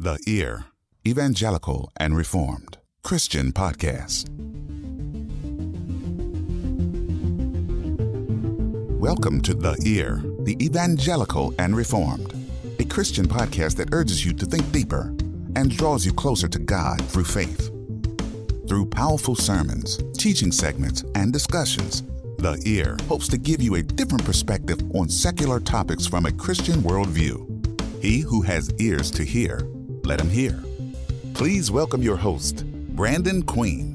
The Ear, Evangelical and Reformed Christian Podcast. Welcome to The Ear, the Evangelical and Reformed, a Christian podcast that urges you to think deeper and draws you closer to God through faith. Through powerful sermons, teaching segments, and discussions, The Ear hopes to give you a different perspective on secular topics from a Christian worldview. He who has ears to hear, let him hear. Please welcome your host, Brandon Queen.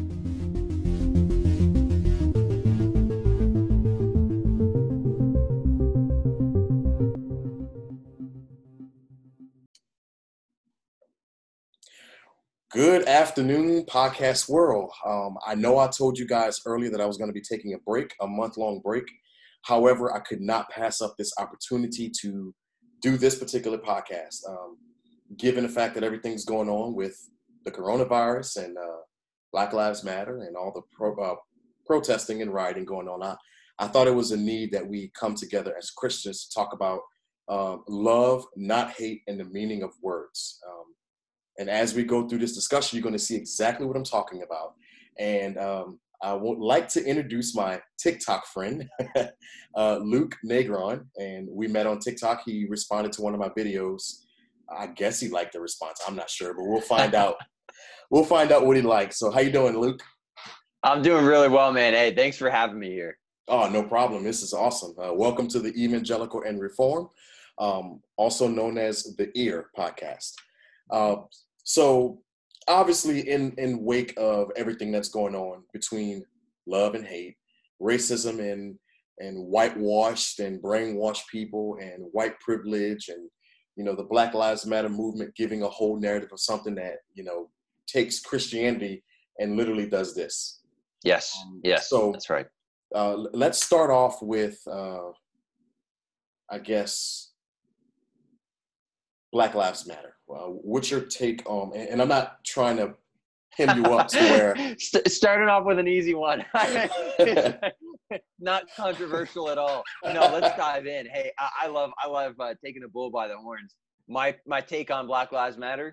Good afternoon, podcast world. I know I told you guys earlier that I was going to be taking a break, a month-long break. However, I could not pass up this opportunity to do this particular podcast. Given the fact that everything's going on with the coronavirus and Black Lives Matter and all the protesting and rioting going on, I thought it was a need that we come together as Christians to talk about love, not hate, and the meaning of words. And as we go through this discussion, you're going to see exactly what I'm talking about. And I would like to introduce my TikTok friend, Luke Negron. And we met on TikTok. He responded to one of my videos. I guess he liked the response. I'm not sure, but we'll find out. We'll find out what he likes. So how you doing, Luke? I'm doing really well, man. Hey, thanks for having me here. Oh, no problem. This is awesome. Welcome to the Evangelical and Reform, also known as the Ear podcast. So obviously in wake of everything that's going on between love and hate, racism and whitewashed and brainwashed people and white privilege and, you know, the Black Lives Matter movement giving a whole narrative of something that, you know, takes Christianity and literally does this. Yes. So that's right. Let's start off with, I guess, Black Lives Matter. What's your take on, and I'm not trying to hem you up to where... Starting off with an easy one. Not controversial at all. No, let's dive in. Hey, I love taking a bull by the horns. My take on Black Lives Matter?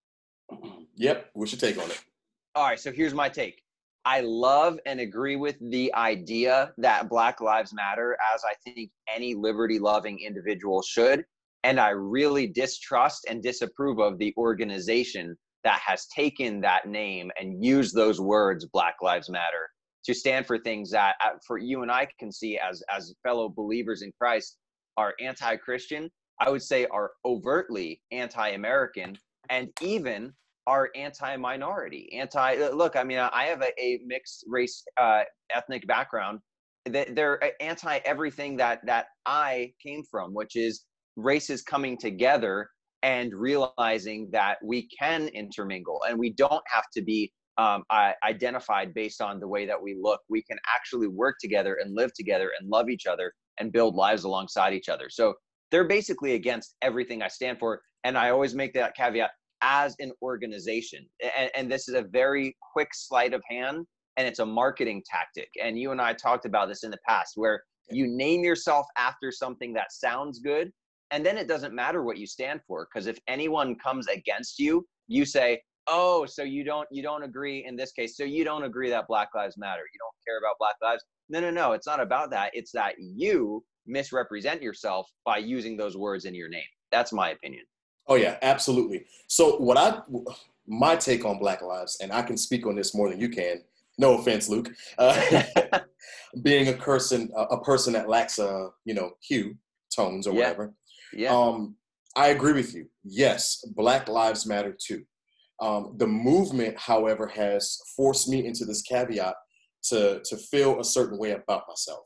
Yep, what's your take on it? All right, so here's my take. I love and agree with the idea that Black Lives Matter, as I think any liberty-loving individual should. And I really distrust and disapprove of the organization that has taken that name and used those words, Black Lives Matter, to stand for things that for you and I can see as fellow believers in Christ are anti-Christian, I would say are overtly anti-American, and even are anti-minority. Look, I mean, I have a mixed race ethnic background. They're anti everything that I came from, which is races coming together and realizing that we can intermingle and we don't have to be identified based on the way that we look. We can actually work together and live together and love each other and build lives alongside each other. So they're basically against everything I stand for. And I always make that caveat as an organization. And this is a very quick sleight of hand, and it's a marketing tactic. And you and I talked about this in the past, where you name yourself after something that sounds good, and then it doesn't matter what you stand for, because if anyone comes against you, you say, oh, so you don't agree in this case. So you don't agree that Black Lives Matter. You don't care about Black lives. No. It's not about that. It's that you misrepresent yourself by using those words in your name. That's my opinion. Oh, yeah, absolutely. So my take on Black Lives, and I can speak on this more than you can. No offense, Luke. Being a person that lacks hue, tones, or whatever. Yeah. I agree with you. Yes, Black Lives Matter too. The movement, however, has forced me into this caveat to feel a certain way about myself,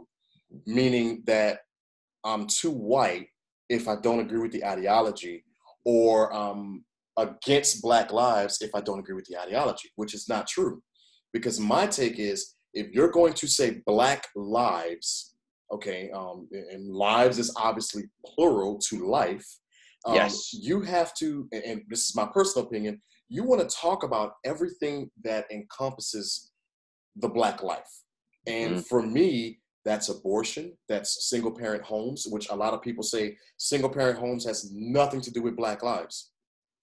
meaning that I'm too white if I don't agree with the ideology, or against Black lives if I don't agree with the ideology, which is not true. Because my take is, if you're going to say Black lives, okay, and lives is obviously plural to life. Yes. You have to, and this is my personal opinion, you want to talk about everything that encompasses the Black life. And for me, that's abortion, that's single parent homes, which a lot of people say single parent homes has nothing to do with Black lives.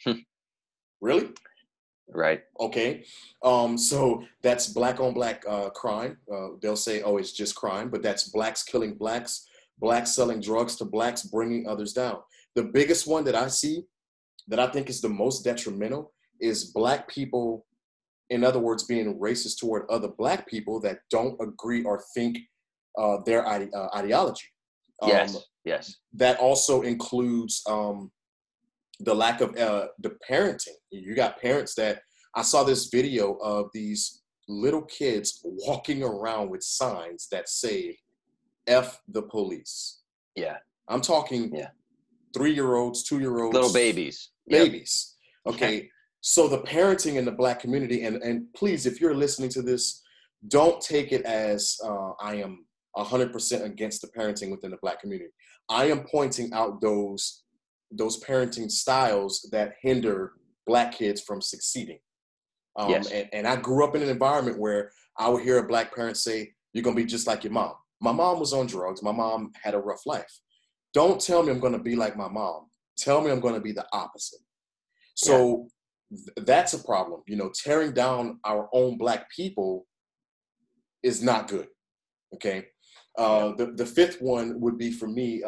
Really? Right. Okay. So that's black on black crime. They'll say, oh, it's just crime, but that's blacks killing blacks, blacks selling drugs to blacks, bringing others down. The biggest one that I see that I think is the most detrimental is black people, in other words, being racist toward other black people that don't agree or think their ideology. Yes. That also includes the lack of the parenting. You got parents that, I saw this video of these little kids walking around with signs that say F the police. Yeah. I'm talking 3-year-olds, 2-year-olds. Little babies. Babies. Okay. So the parenting in the black community, and please, if you're listening to this, don't take it as I am 100% against the parenting within the black community. I am pointing out those parenting styles that hinder black kids from succeeding. And I grew up in an environment where I would hear a black parent say, you're going to be just like your mom. My mom was on drugs. My mom had a rough life. Don't tell me I'm going to be like my mom. Tell me I'm going to be the opposite. So that's a problem. You know, tearing down our own black people is not good. Okay. The fifth one would be for me,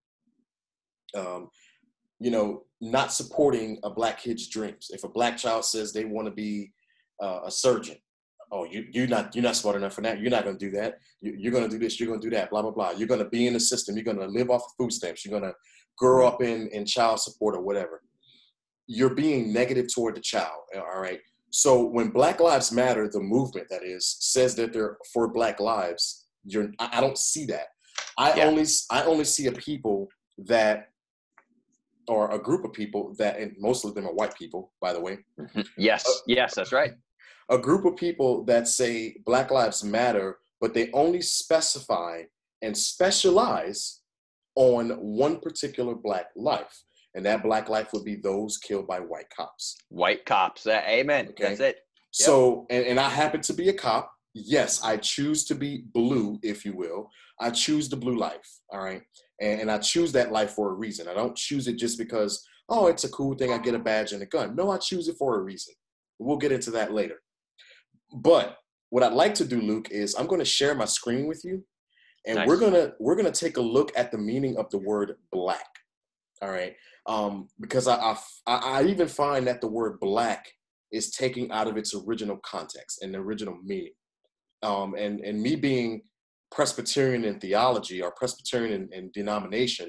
you know, not supporting a black kid's dreams. If a black child says they want to be a surgeon, oh, you're not smart enough for that. You're not going to do that. You're going to do this. You're going to do that. Blah blah blah. You're going to be in the system. You're going to live off of food stamps. You're going to grow up in child support or whatever. You're being negative toward the child. All right. So when Black Lives Matter, the movement that is, says that they're for Black lives, I don't see that. I only see a people that, or a group of people that, and most of them are white people, by the way. Yes, that's right. A group of people that say Black Lives Matter, but they only specify and specialize on one particular black life. And that black life would be those killed by white cops. White cops. Amen. Okay. That's it. Yep. So, and I happen to be a cop. Yes, I choose to be blue, if you will. I choose the blue life. All right. And I choose that life for a reason. I don't choose it just because, oh, it's a cool thing. I get a badge and a gun. No, I choose it for a reason. We'll get into that later. But what I'd like to do, Luke, is I'm going to share my screen with you. And nice. we're gonna take a look at the meaning of the word black. All right. Because I even find that the word black is taken out of its original context and the original meaning. And me being Presbyterian in theology or Presbyterian in denomination,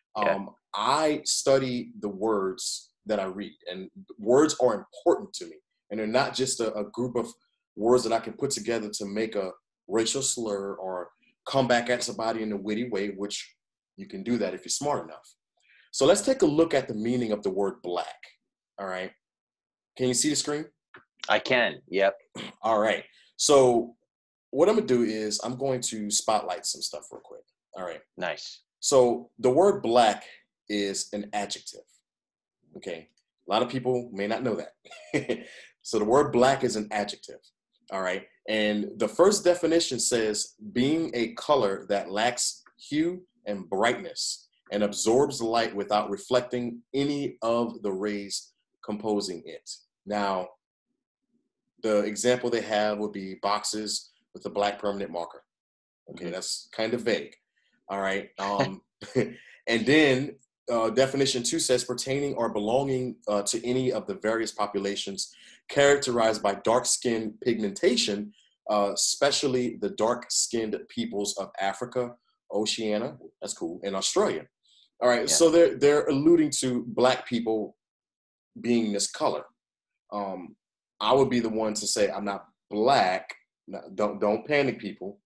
I study the words that I read, and words are important to me. And they're not just a group of words that I can put together to make a racial slur or come back at somebody in a witty way, which you can do that if you're smart enough. So let's take a look at the meaning of the word black. All right. Can you see the screen? I can. Yep. All right. So what I'm going to do is I'm going to spotlight some stuff real quick. All right. Nice. So the word black is an adjective. Okay. A lot of people may not know that. So the word black is an adjective. All right. And the first definition says being a color that lacks hue and brightness and absorbs light without reflecting any of the rays composing it. Now, the example they have would be boxes with a black permanent marker. Okay, that's kind of vague. All right. And then definition 2 says pertaining or belonging to any of the various populations characterized by dark skin pigmentation, especially the dark-skinned peoples of Africa, Oceania, that's cool, and Australia. All right, so they're alluding to black people being this color. I would be the one to say I'm not black. No, don't panic, people.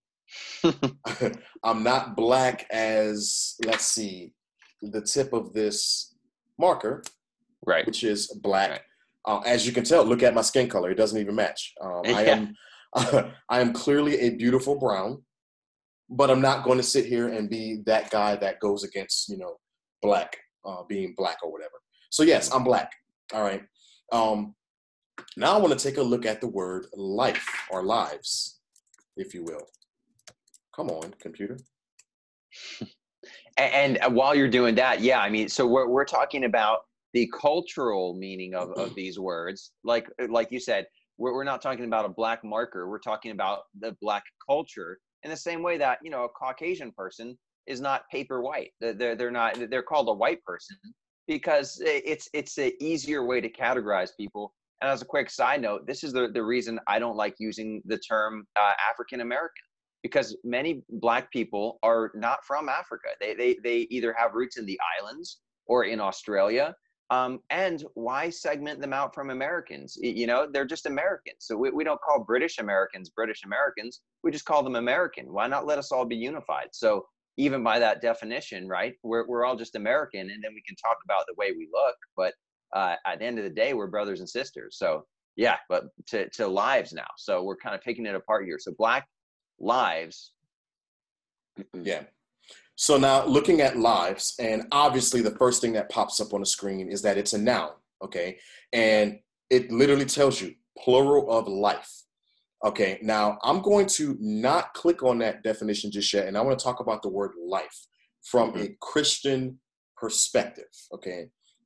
I'm not black as, let's see, the tip of this marker, right, which is black. Right. As you can tell, look at my skin color; it doesn't even match. I am clearly a beautiful brown, but I'm not going to sit here and be that guy that goes against, black, being black or whatever. So yes, I'm black. All right. Now I want to take a look at the word life or lives, if you will. Come on, computer. And while you're doing that, so we're talking about the cultural meaning of these words, like you said, we're not talking about a black marker. We're talking about the black culture in the same way that, a Caucasian person is not paper white. They're called a white person because it's an easier way to categorize people. And as a quick side note, this is the reason I don't like using the term African American, because many black people are not from Africa. They either have roots in the islands or in Australia. And why segment them out from Americans? They're just Americans. So we don't call British Americans. We just call them American. Why not let us all be unified? So even by that definition, right, we're all just American, and then we can talk about the way we look. But at the end of the day, we're brothers and sisters. So yeah, but to lives now. So we're kind of picking it apart here. So Black lives. Yeah. So now looking at lives, and obviously the first thing that pops up on the screen is that it's a noun, okay? And it literally tells you plural of life. Okay, now I'm going to not click on that definition just yet, and I want to talk about the word life from a Christian perspective, okay?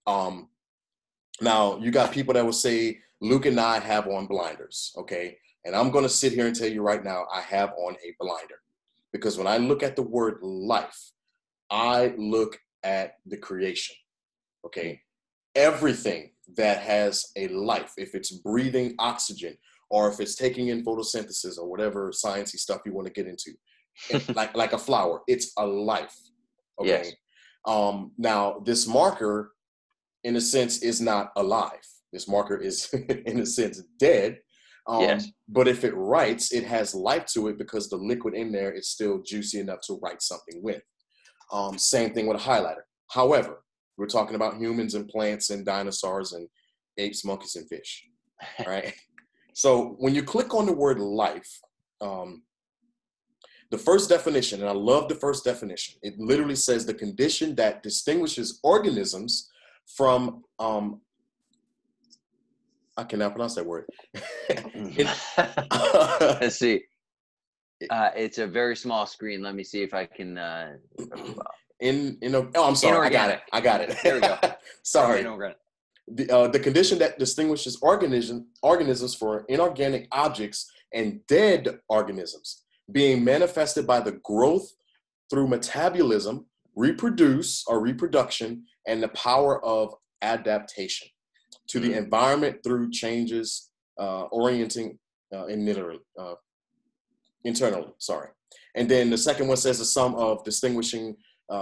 Now, you got people that will say, Luke and I have on blinders, okay? And I'm going to sit here and tell you right now, I have on a blinder. Because when I look at the word life, I look at the creation, okay? Everything that has a life, if it's breathing oxygen, or if it's taking in photosynthesis or whatever sciencey stuff you want to get into, like a flower, it's a life, okay? Yes. Now, this marker, in a sense, is not alive. This marker is, in a sense, dead. Yes. But if it writes, it has life to it because the liquid in there is still juicy enough to write something with. Same thing with a highlighter. However, we're talking about humans and plants and dinosaurs and apes, monkeys, and fish, right? So when you click on the word life, the first definition, and I love the first definition, it literally says the condition that distinguishes organisms from I cannot pronounce that word. Let's see. It's a very small screen. Let me see if I can. I'm sorry. I got it. There we go. Sorry. The condition that distinguishes organisms for inorganic objects and dead organisms being manifested by the growth through metabolism, reproduction, and the power of adaptation to the environment through changes orienting internally. Sorry. And then the second one says the sum of distinguishing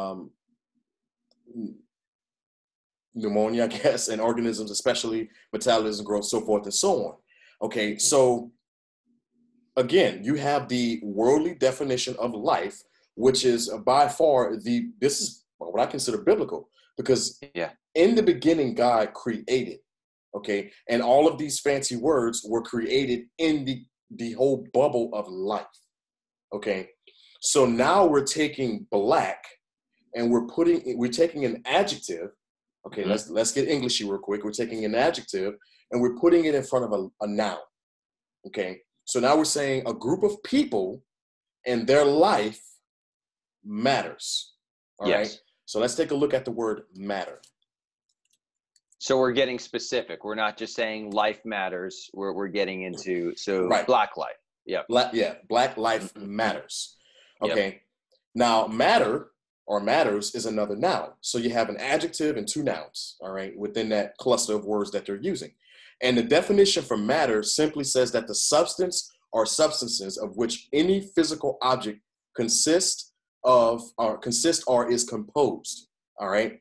pneumonia, I guess, and organisms, especially metabolism, growth, so forth and so on. Okay, so again, you have the worldly definition of life, which is by far this is what I consider biblical, because in the beginning, God created, okay, and all of these fancy words were created in the whole bubble of life, okay. So now we're taking black and we're taking an adjective. Okay, let's get Englishy real quick. We're taking an adjective and we're putting it in front of a noun. Okay, so now we're saying a group of people and their life matters. All right. So let's take a look at the word matter. So we're getting specific. We're not just saying life matters. We're getting into Black life. Yeah. Black life matters. Okay. Yep. Now matter or matters is another noun. So you have an adjective and two nouns, all right, within that cluster of words that they're using. And the definition for matter simply says that the substance or substances of which any physical object consists or is composed, all right?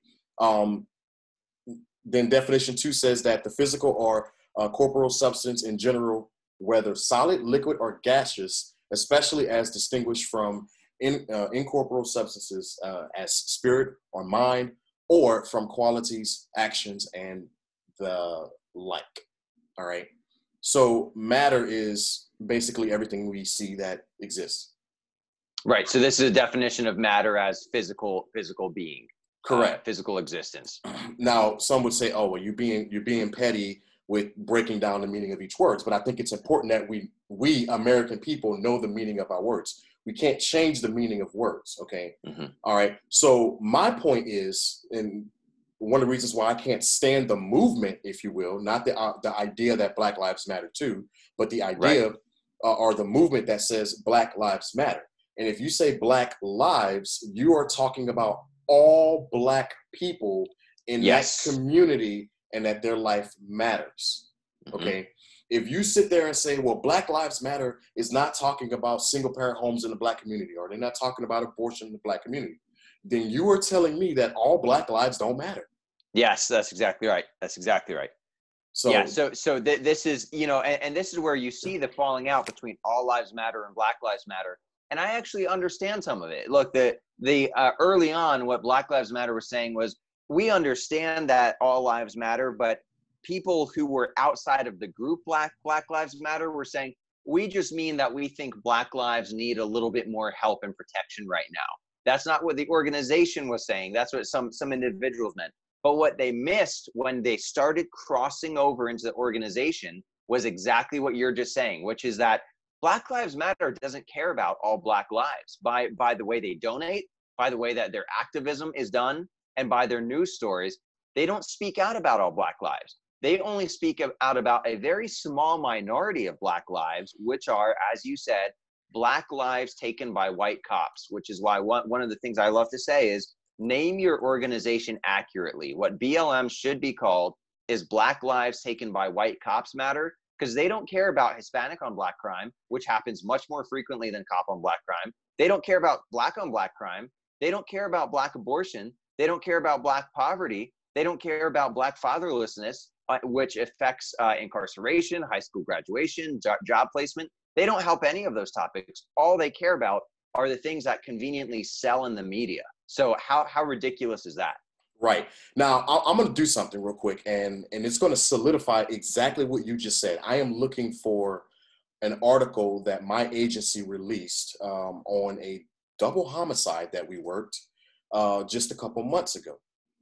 Then definition 2 says that the physical or corporeal substance in general, whether solid, liquid, or gaseous, especially as distinguished from incorporeal substances as spirit or mind, or from qualities, actions, and the like. All right. So matter is basically everything we see that exists. Right. So this is a definition of matter as physical being. Correct. Physical existence. Now, some would say, "Oh, well, you're being petty with breaking down the meaning of each word." But I think it's important that we American people know the meaning of our words. We can't change the meaning of words. Okay. Mm-hmm. All right. So my point is, and one of the reasons why I can't stand the movement, if you will, not the idea that Black Lives Matter too, but the idea or the movement that says Black Lives Matter. And if you say Black lives, you are talking about all Black people in that community and that their life matters. Okay. If you sit there and say, well, Black Lives Matter is not talking about single parent homes in the Black community, or they're not talking about abortion in the Black community, then you are telling me that all Black lives don't matter. Yes, that's exactly right. That's exactly right. So yeah, this is, you know, and this is where you see the falling out between all lives matter and Black Lives Matter. And I actually understand some of it. Look, the early on, what Black Lives Matter was saying was, we understand that all lives matter, but people who were outside of the group Black Lives Matter were saying, we just mean that we think Black lives need a little bit more help and protection right now. That's not what the organization was saying. That's what some individuals meant. But what they missed when they started crossing over into the organization was exactly what you're just saying, which is that Black Lives Matter doesn't care about all Black lives by the way they donate, by the way that their activism is done, and by their news stories. They don't speak out about all Black lives. They only speak out about a very small minority of Black lives, which are, as you said, Black lives taken by white cops, which is why one of the things I love to say is, name your organization accurately. What BLM should be called is Black Lives Taken by White Cops Matter, because they don't care about Hispanic on Black crime, which happens much more frequently than cop on Black crime. They don't care about Black on Black crime. They don't care about Black abortion. They don't care about Black poverty. They don't care about Black fatherlessness, which affects incarceration, high school graduation, job placement. They don't help any of those topics. All they care about are the things that conveniently sell in the media. So how ridiculous is that? Right. Now, I'm going to do something real quick, and it's going to solidify exactly what you just said. I am looking for an article that my agency released on a double homicide that we worked just a couple months ago.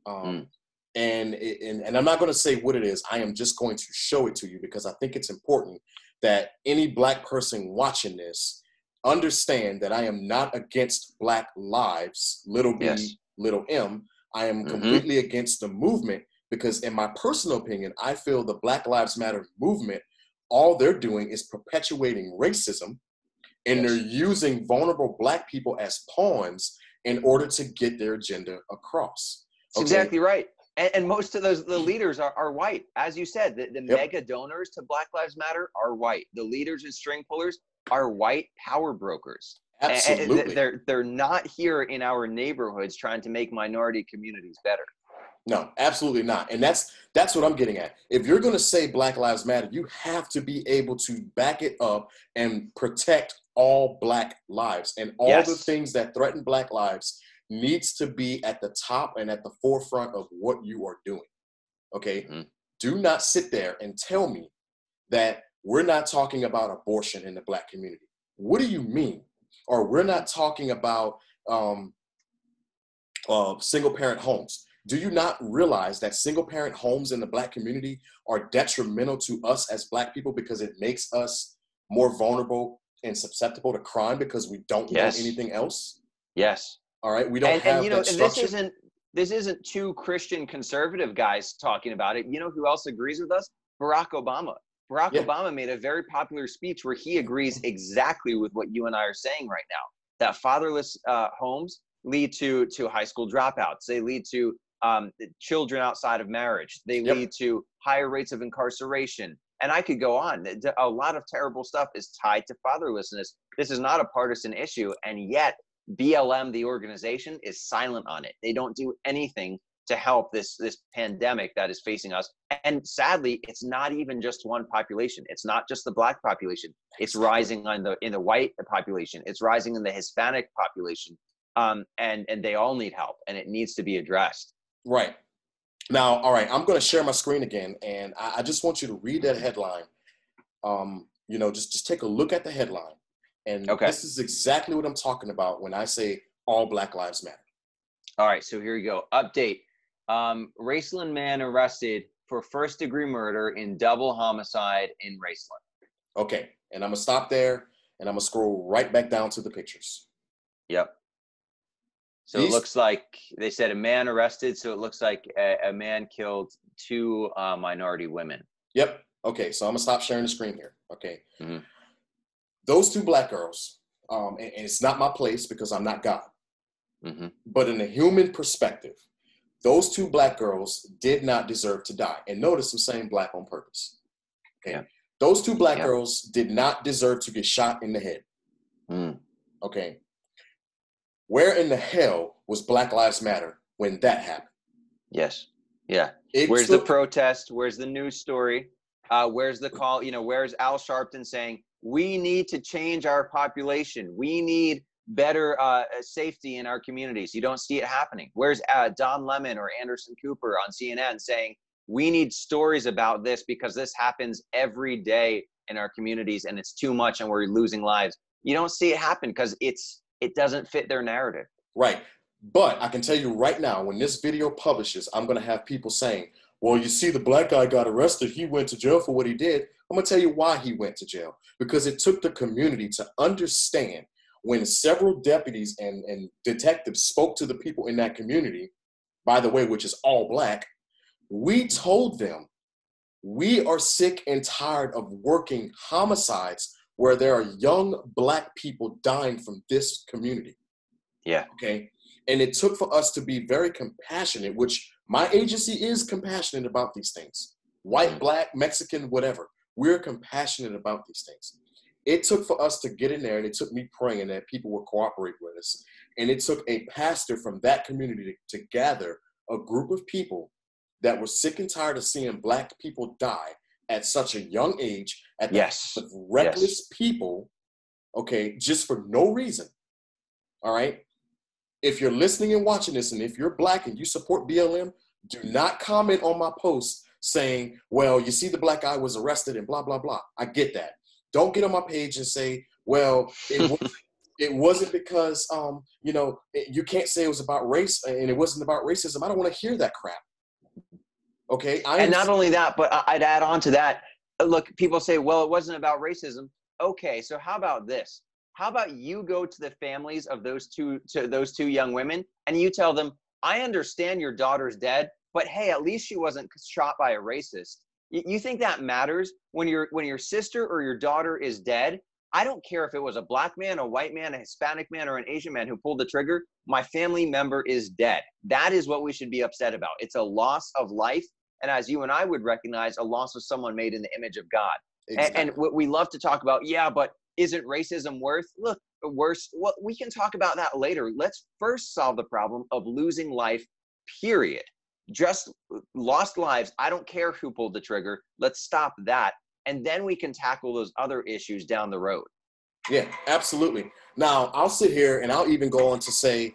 And I'm not going to say what it is. I am just going to show it to you because I think it's important that any Black person watching this understand that I am not against Black lives, little b, little m. I am completely against the movement because in my personal opinion, I feel the Black Lives Matter movement, all they're doing is perpetuating racism, and they're using vulnerable Black people as pawns in order to get their agenda across. That's exactly right. And most of the leaders are white. As you said, the mega donors to Black Lives Matter are white. The leaders and string pullers are white power brokers. Absolutely. And they're not here in our neighborhoods trying to make minority communities better. No, absolutely not. And that's what I'm getting at. If you're going to say Black Lives Matter, you have to be able to back it up and protect all Black lives. And all the things that threaten Black lives needs to be at the top and at the forefront of what you are doing. Okay? Do not sit there and tell me that we're not talking about abortion in the Black community. What do you mean? Or we're not talking about single parent homes. Do you not realize that single parent homes in the Black community are detrimental to us as Black people because it makes us more vulnerable and susceptible to crime because we don't know anything else? Yes. All right. We don't have that structure. And this isn't two Christian conservative guys talking about it. You know who else agrees with us? Barack Obama. Barack Obama made a very popular speech where he agrees exactly with what you and I are saying right now, that fatherless homes lead to high school dropouts. They lead to children outside of marriage. They lead to higher rates of incarceration. And I could go on. A lot of terrible stuff is tied to fatherlessness. This is not a partisan issue. And yet BLM, the organization, is silent on it. They don't do anything to help this pandemic that is facing us. And sadly, it's not even just one population. It's not just the Black population. It's rising in the white population. It's rising in the Hispanic population. And they all need help, and it needs to be addressed. Right. Now, all right, I'm going to share my screen again, and I just want you to read that headline. Just take a look at the headline. And this is exactly what I'm talking about when I say all Black lives matter. All right, so here we go. Update. Raceland man arrested for first-degree murder in double homicide in Raceland. Okay, and I'm going to stop there, and I'm going to scroll right back down to the pictures. Yep. So it looks like they said a man arrested. So it looks like a man killed 2 minority women. Yep. Okay. So I'm gonna stop sharing the screen here. Okay. Mm-hmm. Those 2 black girls, and it's not my place because I'm not God, Mm-hmm. but in a human perspective, those 2 black girls did not deserve to die. And notice I'm saying black on purpose. Okay. Yeah. Those 2 black girls did not deserve to get shot in the head. Mm. Okay. Where in the hell was Black Lives Matter when that happened? Yes. Yeah. Where's the protest? Where's the news story? Where's the call? Where's Al Sharpton saying, we need to change our population. We need better safety in our communities. You don't see it happening. Where's Don Lemon or Anderson Cooper on CNN saying, we need stories about this because this happens every day in our communities and it's too much and we're losing lives. You don't see it happen because it doesn't fit their narrative. Right. But I can tell you right now, when this video publishes, I'm going to have people saying, well, you see, the black guy got arrested. He went to jail for what he did. I'm going to tell you why he went to jail. Because it took the community to understand when several deputies and detectives spoke to the people in that community, by the way, which is all black, we told them, we are sick and tired of working homicides where there are young black people dying from this community. Yeah. Okay. And it took for us to be very compassionate, which my agency is compassionate about these things. White, black, Mexican, whatever. We're compassionate about these things. It took for us to get in there, and it took me praying that people would cooperate with us. And it took a pastor from that community to gather a group of people that were sick and tired of seeing black people die at such a young age, at the hands of reckless people, okay, just for no reason. All right. If you're listening and watching this, and if you're black and you support BLM, do not comment on my post saying, well, you see, the black guy was arrested and blah, blah, blah. I get that. Don't get on my page and say, well, it wasn't because, you can't say it was about race and it wasn't about racism. I don't want to hear that crap. Okay. And not only that, but I'd add on to that. Look, people say, well, it wasn't about racism. Okay. So how about this? How about you go to the families of those two young women and you tell them, I understand your daughter's dead, but hey, at least she wasn't shot by a racist. You think that matters when your sister or your daughter is dead? I don't care if it was a black man, a white man, a Hispanic man, or an Asian man who pulled the trigger. My family member is dead. That is what we should be upset about. It's a loss of life. And as you and I would recognize, a loss of someone made in the image of God. Exactly. And we love to talk about, but isn't racism worse? Well, we can talk about that later. Let's first solve the problem of losing life, period. Just lost lives. I don't care who pulled the trigger. Let's stop that. And then we can tackle those other issues down the road. Yeah, absolutely. Now, I'll sit here and I'll even go on to say,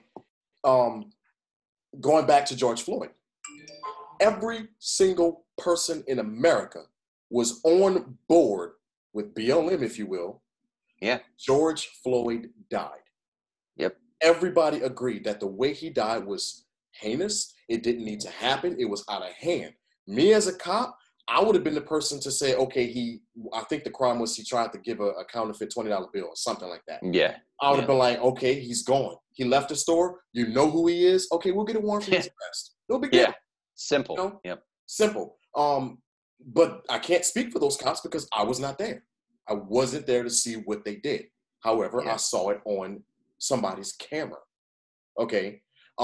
going back to George Floyd, every single person in America was on board with BLM, if you will. Yeah. George Floyd died. Yep. Everybody agreed that the way he died was heinous. It didn't need to happen. It was out of hand. Me as a cop, I would have been the person to say, okay, I think the crime was he tried to give a counterfeit $20 bill or something like that. Yeah. I would have been like, okay, he's gone. He left the store. You know who he is. Okay, we'll get a warrant for his arrest. No big deal. Yeah. Simple. Yep. Simple. But I can't speak for those cops because I was not there. I wasn't there to see what they did. However, I saw it on somebody's camera. Okay.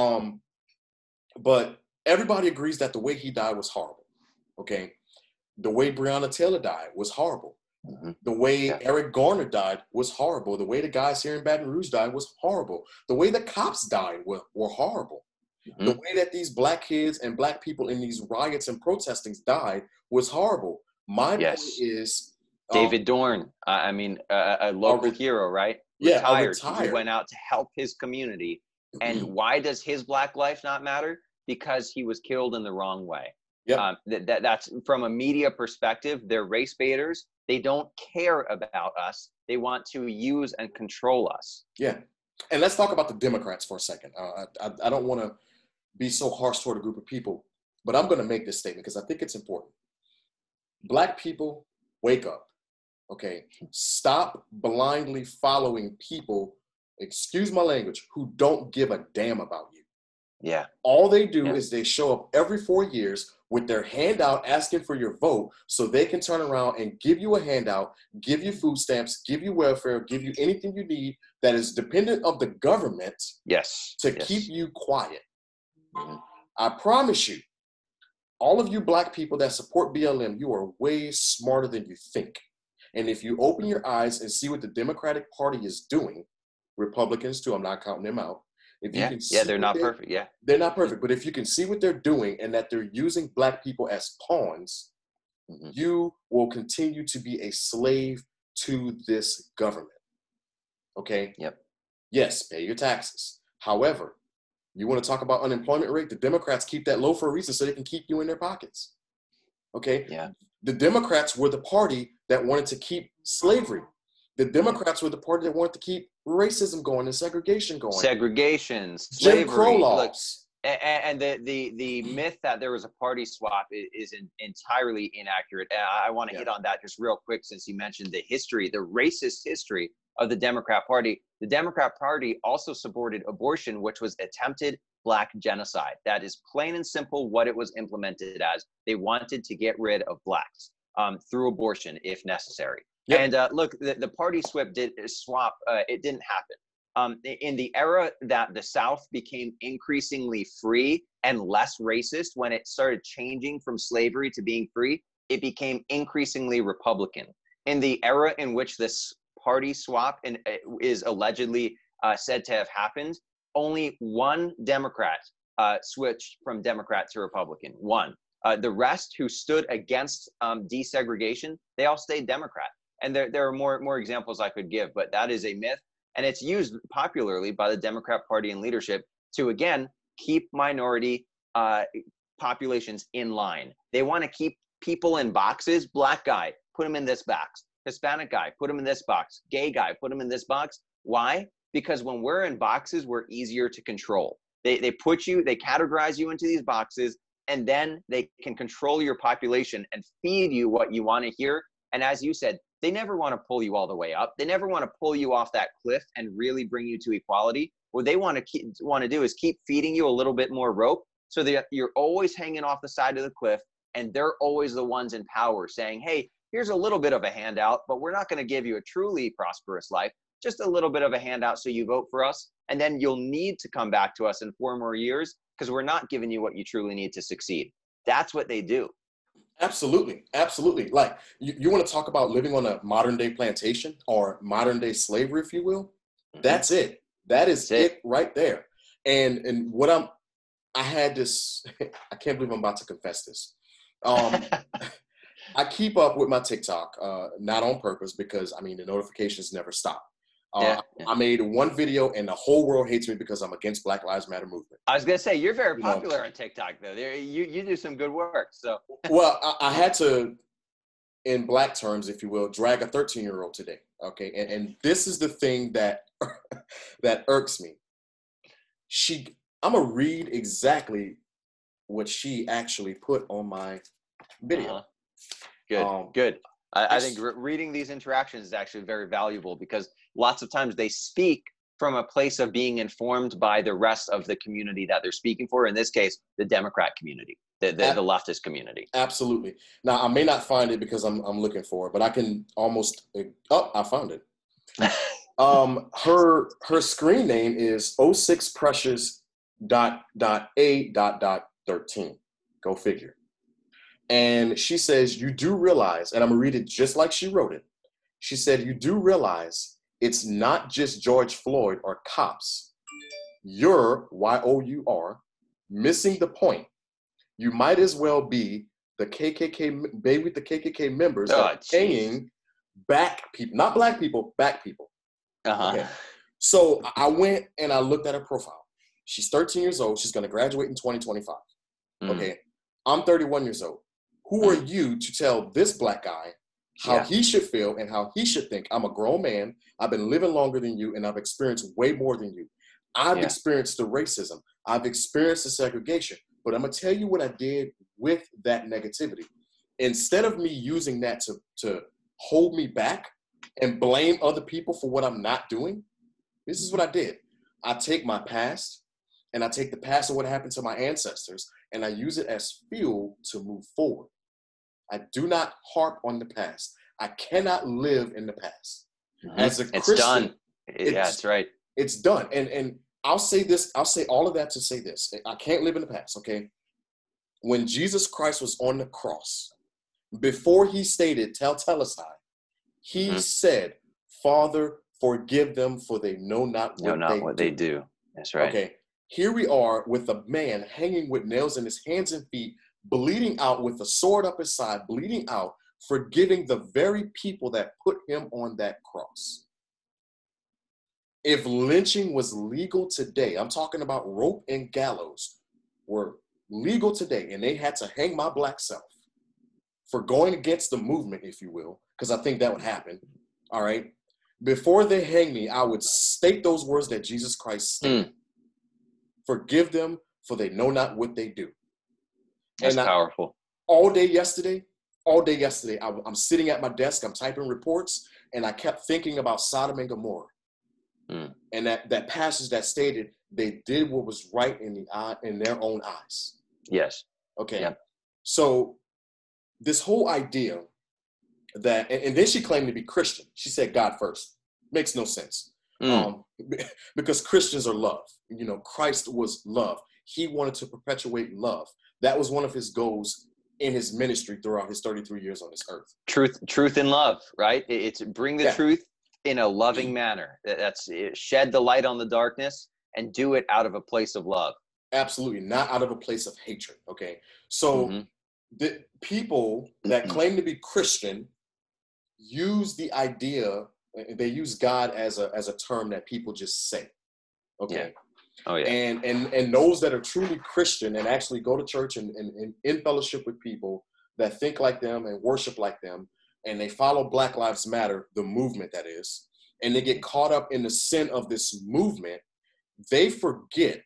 But everybody agrees that the way he died was horrible. Okay. The way Breonna Taylor died was horrible. Mm-hmm. The way Eric Garner died was horrible. The way the guys here in Baton Rouge died was horrible. The way the cops died were horrible. Mm-hmm. The way that these black kids and black people in these riots and protestings died was horrible. My point is David Dorn. A local hero, right? Retired. He went out to help his community. And why does his black life not matter? Because he was killed in the wrong way. Yep. That's from a media perspective. They're race baiters. They don't care about us. They want to use and control us. Yeah. And let's talk about the Democrats for a second. I don't want to be so harsh toward a group of people, but I'm going to make this statement because I think it's important. Black people, wake up. Okay. Stop blindly following people excuse my language, who don't give a damn about you. Yeah. All they do is they show up every 4 years with their hand out asking for your vote so they can turn around and give you a handout, give you food stamps, give you welfare, give you anything you need that is dependent of the government to keep you quiet. Mm-hmm. I promise you, all of you black people that support BLM, you are way smarter than you think. And if you open your eyes and see what the Democratic Party is doing, Republicans too, I'm not counting them out. If you can see they're not perfect. Yeah. They're not perfect. But if you can see what they're doing and that they're using black people as pawns, you will continue to be a slave to this government. Okay? Yep. Yes, pay your taxes. However, you want to talk about unemployment rate? The Democrats keep that low for a reason so they can keep you in their pockets. Okay? Yeah. The Democrats were the party that wanted to keep slavery. The Democrats were the party that wanted to keep racism going and segregation going. Segregation, slavery. Jim Crow laws. And the myth that there was a party swap is entirely inaccurate. I want to hit on that just real quick since you mentioned the history, the racist history of the Democrat Party. The Democrat Party also supported abortion, which was attempted Black genocide. That is plain and simple what it was implemented as. They wanted to get rid of Blacks through abortion if necessary. Yep. And look, the party swap it didn't happen. In the era that the South became increasingly free and less racist, when it started changing from slavery to being free, it became increasingly Republican. In the era in which this party swap is allegedly said to have happened, only one Democrat switched from Democrat to Republican. One. The rest who stood against desegregation, they all stayed Democrat. And there are more examples I could give, but that is a myth. And it's used popularly by the Democrat Party and leadership to, again, keep minority populations in line. They want to keep people in boxes. Black guy, put him in this box. Hispanic guy, put him in this box. Gay guy, put him in this box. Why? Because when we're in boxes, we're easier to control. They categorize you into these boxes, and then they can control your population and feed you what you want to hear. And as you said, they never want to pull you all the way up. They never want to pull you off that cliff and really bring you to equality. What they want to do is keep feeding you a little bit more rope so that you're always hanging off the side of the cliff, and they're always the ones in power saying, hey, here's a little bit of a handout, but we're not going to give you a truly prosperous life, just a little bit of a handout so you vote for us, and then you'll need to come back to us in 4 more years because we're not giving you what you truly need to succeed. That's what they do. Absolutely. Absolutely. Like, you want to talk about living on a modern day plantation or modern day slavery, if you will? Mm-hmm. That's it. That is it right there. And what I had this, I can't believe I'm about to confess this. I keep up with my TikTok, not on purpose because, I mean, the notifications never stop. I made one video and the whole world hates me because I'm against Black Lives Matter movement. I was going to say, you're very popular on TikTok, though. You do some good work. So, well, I had to, in Black terms, if you will, drag a 13-year-old today. Okay. And this is the thing that, that irks me. I'm going to read exactly what she actually put on my video. Good. I think reading these interactions is actually very valuable because lots of times they speak from a place of being informed by the rest of the community that they're speaking for. In this case, the Democrat community, the leftist community. Absolutely. Now, I may not find it because I'm looking for it, but I can almost. I found it. Her screen name is 06precious.a.13. Go figure. And she says, you do realize, and I'm going to read it just like she wrote it. She said, you do realize it's not just George Floyd or cops. You're, Y-O-U-R, missing the point. You might as well be the KKK, baby with the KKK members that are paying back people, not black people, back people. Okay. So I went and I looked at her profile. She's 13 years old. She's going to graduate in 2025. Okay. I'm 31 years old. Who are you to tell this black guy how he should feel and how he should think? I'm a grown man. I've been living longer than you, and I've experienced way more than you. I've experienced the racism. I've experienced the segregation. But I'm going to tell you what I did with that negativity. Instead of me using that to hold me back and blame other people for what I'm not doing, This is what I did. I take my past and I take the past of what happened to my ancestors and I use it as fuel to move forward. I do not harp on the past. I cannot live in the past. As a It's Christian, done. Yeah, that's right. It's done. And I'll say this, I'll say all of that to say this. I can't live in the past, okay? When Jesus Christ was on the cross, before he stated Tetelestai, he said, Father, forgive them, for they know not what they do. That's right. Okay, here we are with a man hanging with nails in his hands and feet, bleeding out with a sword up his side, bleeding out, forgiving the very people that put him on that cross. If lynching was legal today, I'm talking about rope and gallows were legal today, and they had to hang my black self for going against the movement, if you will, because I think that would happen, all right? Before they hang me, I would state those words that Jesus Christ stated. Forgive them, for they know not what they do. That's powerful. All day yesterday, I'm sitting at my desk, I'm typing reports, and I kept thinking about Sodom and Gomorrah. And that passage that stated they did what was right in their own eyes. Yes. Okay. Yep. So this whole idea that, and then she claimed to be Christian. She said God first. Makes no sense. Because Christians are love. You know, Christ was love. He wanted to perpetuate love. That was one of his goals in his ministry throughout his 33 years on this earth. Truth and love, right? It's bring the truth in a loving manner. That's shed the light on the darkness and do it out of a place of love. Absolutely, not out of a place of hatred. Okay, so the people that claim to be Christian use the idea, they use God as a term that people just say. Okay. Yeah. Oh yeah. And those that are truly Christian and actually go to church and in fellowship with people that think like them and worship like them, and they follow Black Lives Matter, the movement that is, and they get caught up in the sin of this movement, they forget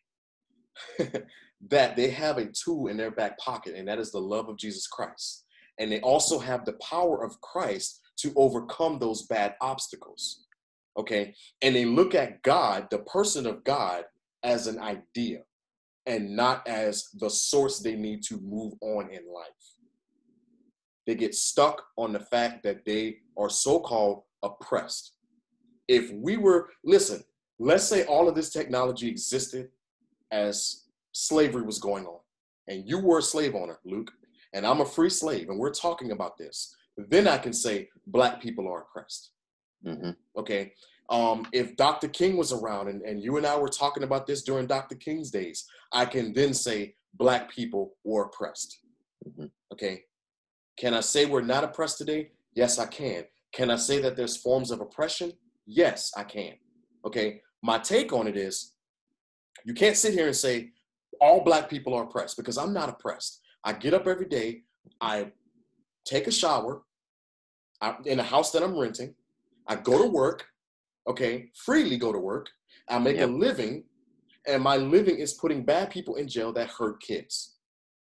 that they have a tool in their back pocket, and that is the love of Jesus Christ. And they also have the power of Christ to overcome those bad obstacles. Okay? And they look at God, the person of God, as an idea and not as the source they need to move on in life. They get stuck on the fact that they are so-called oppressed. If we were, listen, let's say all of this technology existed as slavery was going on, and you were a slave owner, Luke, and I'm a free slave, and we're talking about this, then I can say Black people are oppressed. Okay? If Dr. King was around and you and I were talking about this during Dr. King's days, I can then say Black people were oppressed. Okay? Can I say we're not oppressed today? Yes, I can. Can I say that there's forms of oppression? Yes, I can. Okay? My take on it is, you can't sit here and say all Black people are oppressed, because I'm not oppressed. I get up every day, I take a shower in a house that I'm renting, I go to work, okay, freely go to work, I make a living, and my living is putting bad people in jail that hurt kids.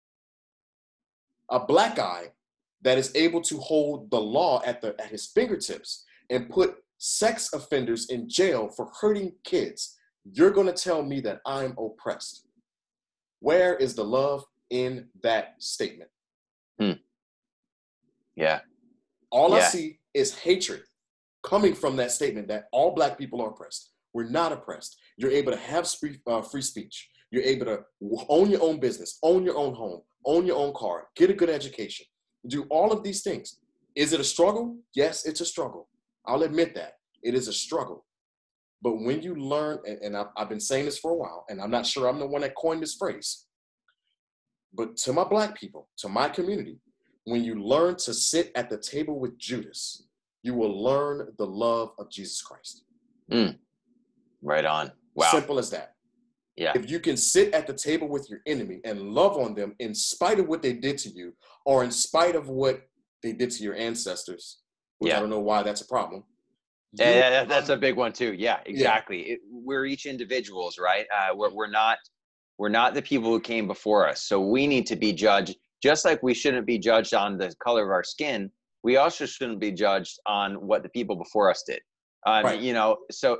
A Black guy that is able to hold the law at his fingertips and put sex offenders in jail for hurting kids, you're going to tell me that I'm oppressed. Where is the love in that statement? Yeah. All I see is hatred coming from that statement that all Black people are oppressed. We're not oppressed. You're able to have free speech. You're able to own your own business, own your own home, own your own car, get a good education, do all of these things. Is it a struggle? Yes, it's a struggle. I'll admit that. It is a struggle. But when you learn, and I've been saying this for a while, and I'm not sure I'm the one that coined this phrase, but to my Black people, to my community, when you learn to sit at the table with Judas, you will learn the love of Jesus Christ. Right on. Wow. Simple as that. Yeah. If you can sit at the table with your enemy and love on them in spite of what they did to you, or in spite of what they did to your ancestors, which I don't know why that's a problem. Yeah, that's a big one too. Yeah, exactly. Yeah. We're each individuals, right? We're not the people who came before us. So we need to be judged, just like we shouldn't be judged on the color of our skin. We also shouldn't be judged on what the people before us did. Right. You know, so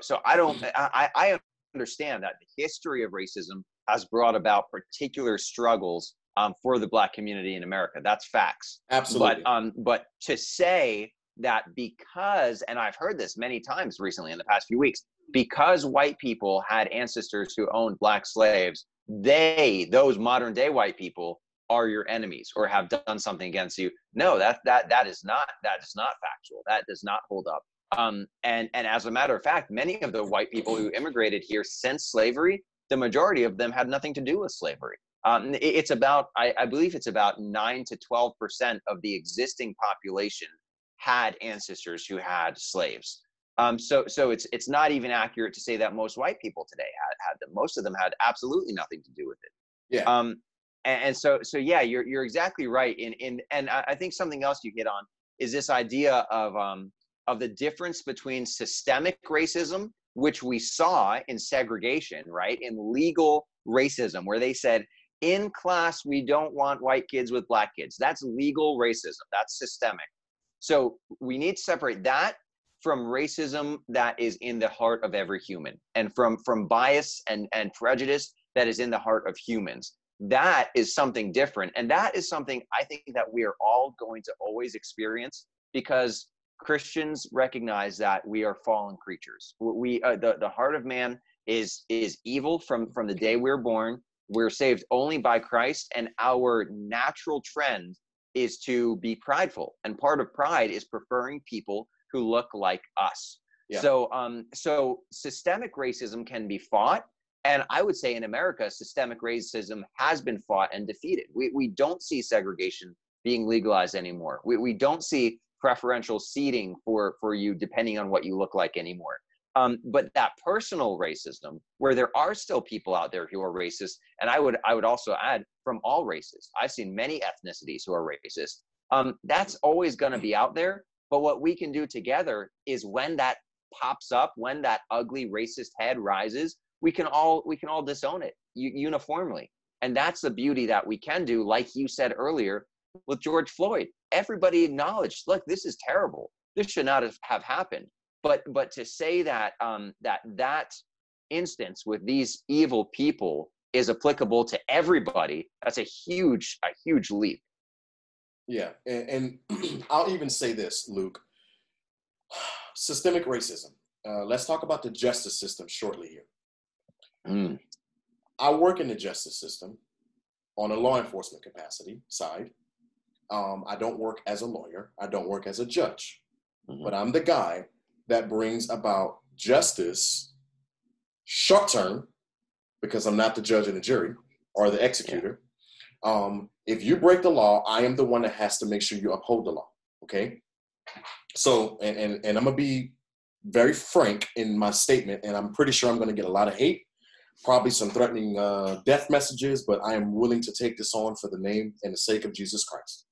I understand that the history of racism has brought about particular struggles for the Black community in America. That's facts. Absolutely. But to say that because, and I've heard this many times recently in the past few weeks, because white people had ancestors who owned Black slaves, those modern day white people are your enemies or have done something against you. No, that is not factual. That does not hold up. And as a matter of fact, many of the white people who immigrated here since slavery, the majority of them had nothing to do with slavery. It's about, I believe it's about 9 to 12% of the existing population had ancestors who had slaves. So it's not even accurate to say that most white people today had them. Most of them had absolutely nothing to do with it. Yeah. And so yeah, you're exactly right. And I think something else you hit on is this idea of the difference between systemic racism, which we saw in segregation, right? In legal racism, where they said, in class, we don't want white kids with Black kids. That's legal racism. That's systemic. So we need to separate that from racism that is in the heart of every human, and from bias and prejudice that is in the heart of humans. That is something different. And that is something I think that we are all going to always experience, because Christians recognize that we are fallen creatures. The heart of man is evil from the day we're born. We're saved only by Christ, and our natural trend is to be prideful. And part of pride is preferring people who look like us. Yeah. So systemic racism can be fought. And I would say in America, systemic racism has been fought and defeated. We don't see segregation being legalized anymore. We don't see preferential seating for you depending on what you look like anymore. But that personal racism, where there are still people out there who are racist, and I would also add from all races. I've seen many ethnicities who are racist. That's always going to be out there. But what we can do together is, when that pops up, when that ugly racist head rises, we can all disown it uniformly. And that's the beauty that we can do, like you said earlier with George Floyd. Everybody acknowledged, look, this is terrible. This should not have happened. But to say that that instance with these evil people is applicable to everybody, that's a huge leap. Yeah, and I'll even say this, Luke. Systemic racism. Let's talk about the justice system shortly here. I work in the justice system on a law enforcement capacity side. I don't work as a lawyer. I don't work as a judge. But I'm the guy that brings about justice short term, because I'm not the judge and the jury or the executor. If you break the law, I am the one that has to make sure you uphold the law. Okay. So, and I'm going to be very frank in my statement, and I'm pretty sure I'm going to get a lot of hate, probably some threatening death messages, but I am willing to take this on for the name and the sake of Jesus Christ.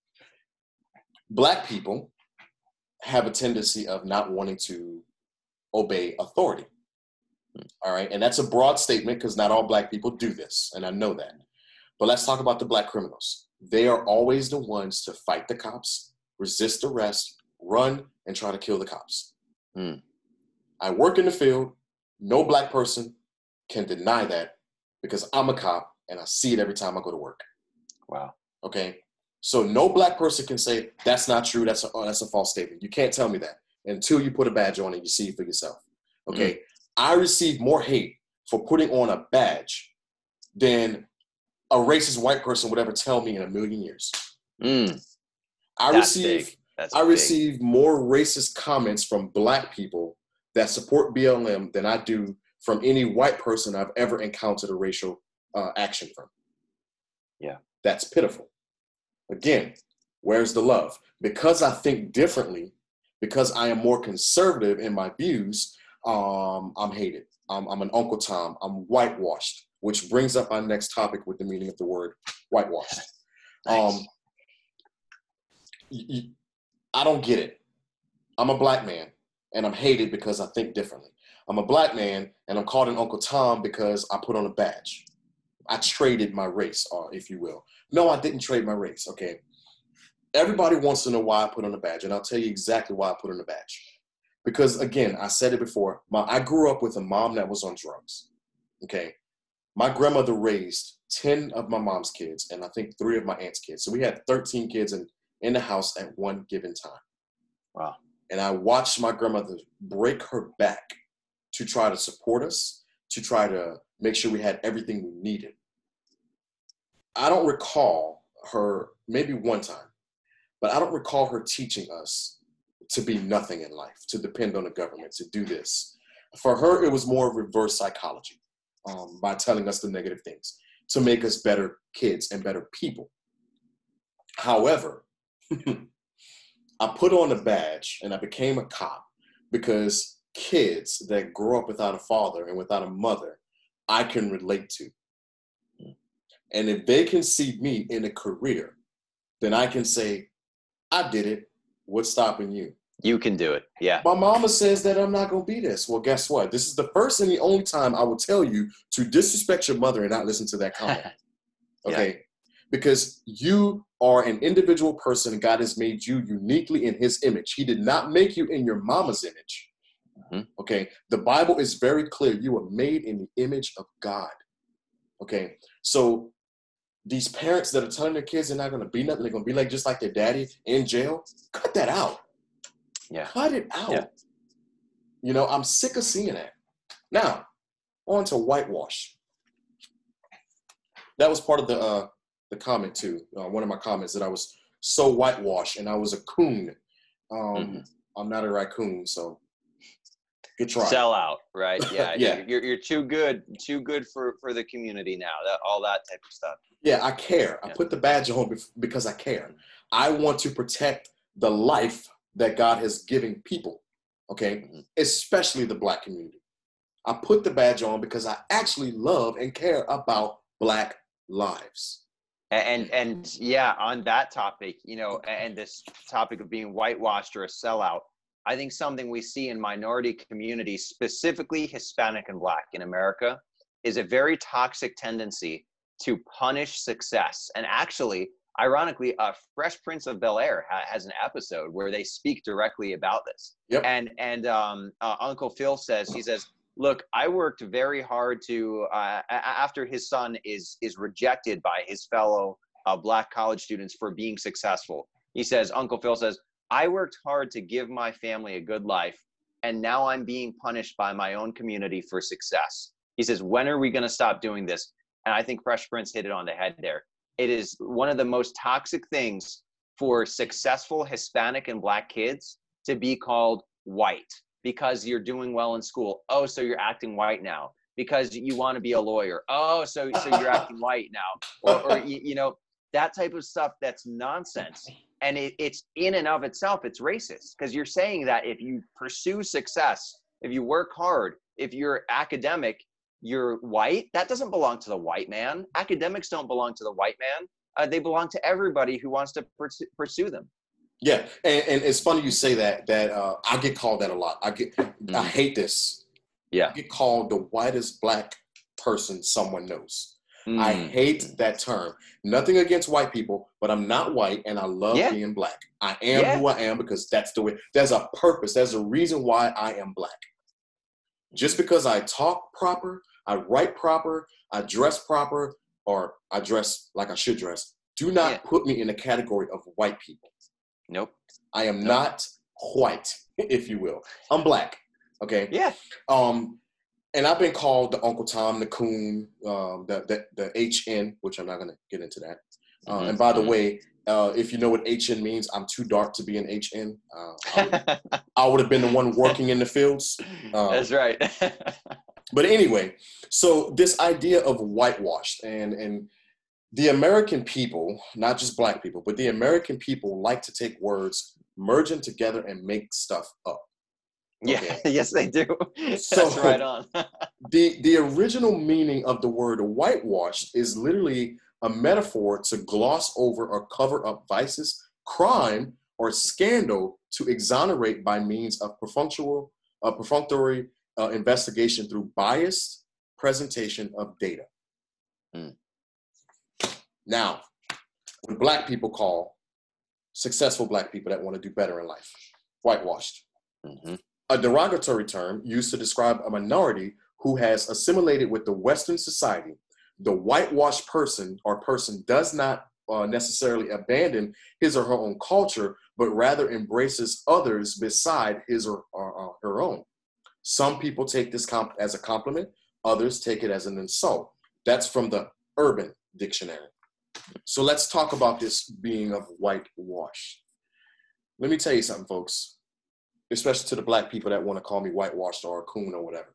Black people have a tendency of not wanting to obey authority. All right. And that's a broad statement, because not all Black people do this, and I know that. But let's talk about the Black criminals. They are always the ones to fight the cops, resist arrest, run, and try to kill the cops. I work in the field. No Black person can deny that, because I'm a cop and I see it every time I go to work. Wow. Okay. So no Black person can say that's not true. That's a false statement. You can't tell me that until you put a badge on and you see it for yourself. Okay. I receive more hate for putting on a badge than a racist white person would ever tell me in a million years. I receive more racist comments from Black people that support BLM than I do from any white person I've ever encountered a racial action from. Yeah. That's pitiful. Again, where's the love? Because I think differently, because I am more conservative in my views, I'm hated. I'm an Uncle Tom. I'm whitewashed, which brings up our next topic with the meaning of the word whitewashed. Nice. I don't get it. I'm a Black man, and I'm hated because I think differently. I'm a Black man, and I'm called an Uncle Tom because I put on a badge. I traded my race, if you will. No, I didn't trade my race, okay? Everybody wants to know why I put on a badge, and I'll tell you exactly why I put on a badge. Because again, I said it before, I grew up with a mom that was on drugs. Okay. My grandmother raised 10 of my mom's kids and I think 3 of my aunt's kids. So we had 13 kids in the house at one given time. Wow. And I watched my grandmother break her back to try to support us, to try to make sure we had everything we needed. I don't recall her, maybe one time, but I don't recall her teaching us to be nothing in life, to depend on the government, to do this. For her, it was more reverse psychology. By telling us the negative things to make us better kids and better people. However, I put on a badge and I became a cop because kids that grow up without a father and without a mother, I can relate to. And if they can see me in a career, then I can say, I did it. What's stopping you? You can do it. Yeah. My mama says that I'm not going to be this. Well, guess what? This is the first and the only time I will tell you to disrespect your mother and not listen to that comment. Okay? Yeah. Because you are an individual person. God has made you uniquely in his image. He did not make you in your mama's image. Mm-hmm. Okay? The Bible is very clear. You were made in the image of God. Okay? So these parents that are telling their kids they're not going to be nothing, they're going to be like just like their daddy in jail, cut that out. Yeah. Cut it out. Yeah. You know, I'm sick of seeing that. Now, on to whitewash. That was part of the comment too. One of my comments that I was so whitewashed and I was a coon. I'm not a raccoon, so good try. Sell out, right? Yeah. Yeah. You're too good for the community now. All that type of stuff. Yeah, I care. I put the badge on because I care. I want to protect the life that God has given people, okay? Especially the Black community. I put the badge on because I actually love and care about Black lives. And yeah, on that topic, you know, and this topic of being whitewashed or a sellout, I think something we see in minority communities, specifically Hispanic and Black in America, is a very toxic tendency to punish success. And actually, ironically, Fresh Prince of Bel-Air has an episode where they speak directly about this. Yep. And Uncle Phil says, look, I worked very hard to, after his son is rejected by his fellow Black college students for being successful. He says, Uncle Phil says, I worked hard to give my family a good life, and now I'm being punished by my own community for success. He says, when are we going to stop doing this? And I think Fresh Prince hit it on the head there. It is one of the most toxic things for successful Hispanic and Black kids to be called white because you're doing well in school. Oh, so you're acting white now because you want to be a lawyer. Oh, so you're acting white now. Or you know, that type of stuff, that's nonsense. And it's in and of itself, it's racist because you're saying that if you pursue success, if you work hard, if you're academic, you're white. That doesn't belong to the white man. Academics don't belong to the white man. They belong to everybody who wants to pursue them. Yeah, and it's funny you say that I get called that a lot. I hate this. Yeah. I get called the whitest Black person someone knows. I hate that term. Nothing against white people, but I'm not white and I love being Black. I am who I am because that's the way. There's a purpose. There's a reason why I am Black. Just because I talk proper, I write proper, I dress proper, or I dress like I should dress, do not put me in the category of white people. Nope. I am not white, if you will. I'm Black. Okay. Yeah. And I've been called the Uncle Tom, the Coon, the HN, which I'm not going to get into that. And by the way, if you know what HN means, I'm too dark to be an HN. I would have been the one working in the fields. That's right. But anyway, so this idea of whitewashed and the American people, not just Black people, but the American people like to take words, merge them together, and make stuff up. Okay. Yeah, yes, they do. So, that's right on. the original meaning of the word whitewashed is literally a metaphor to gloss over or cover up vices, crime, or scandal to exonerate by means of perfunctory investigation through biased presentation of data. Now, what Black people call successful Black people that want to do better in life, whitewashed. a derogatory term used to describe a minority who has assimilated with the Western society. The whitewashed person or person does not necessarily abandon his or her own culture, but rather embraces others beside his or her own. Some people take this as a compliment, others take it as an insult. That's from the Urban Dictionary. So let's talk about this being of whitewash. Let me tell you something, folks, especially to the black people that want to call me whitewashed or a coon or whatever.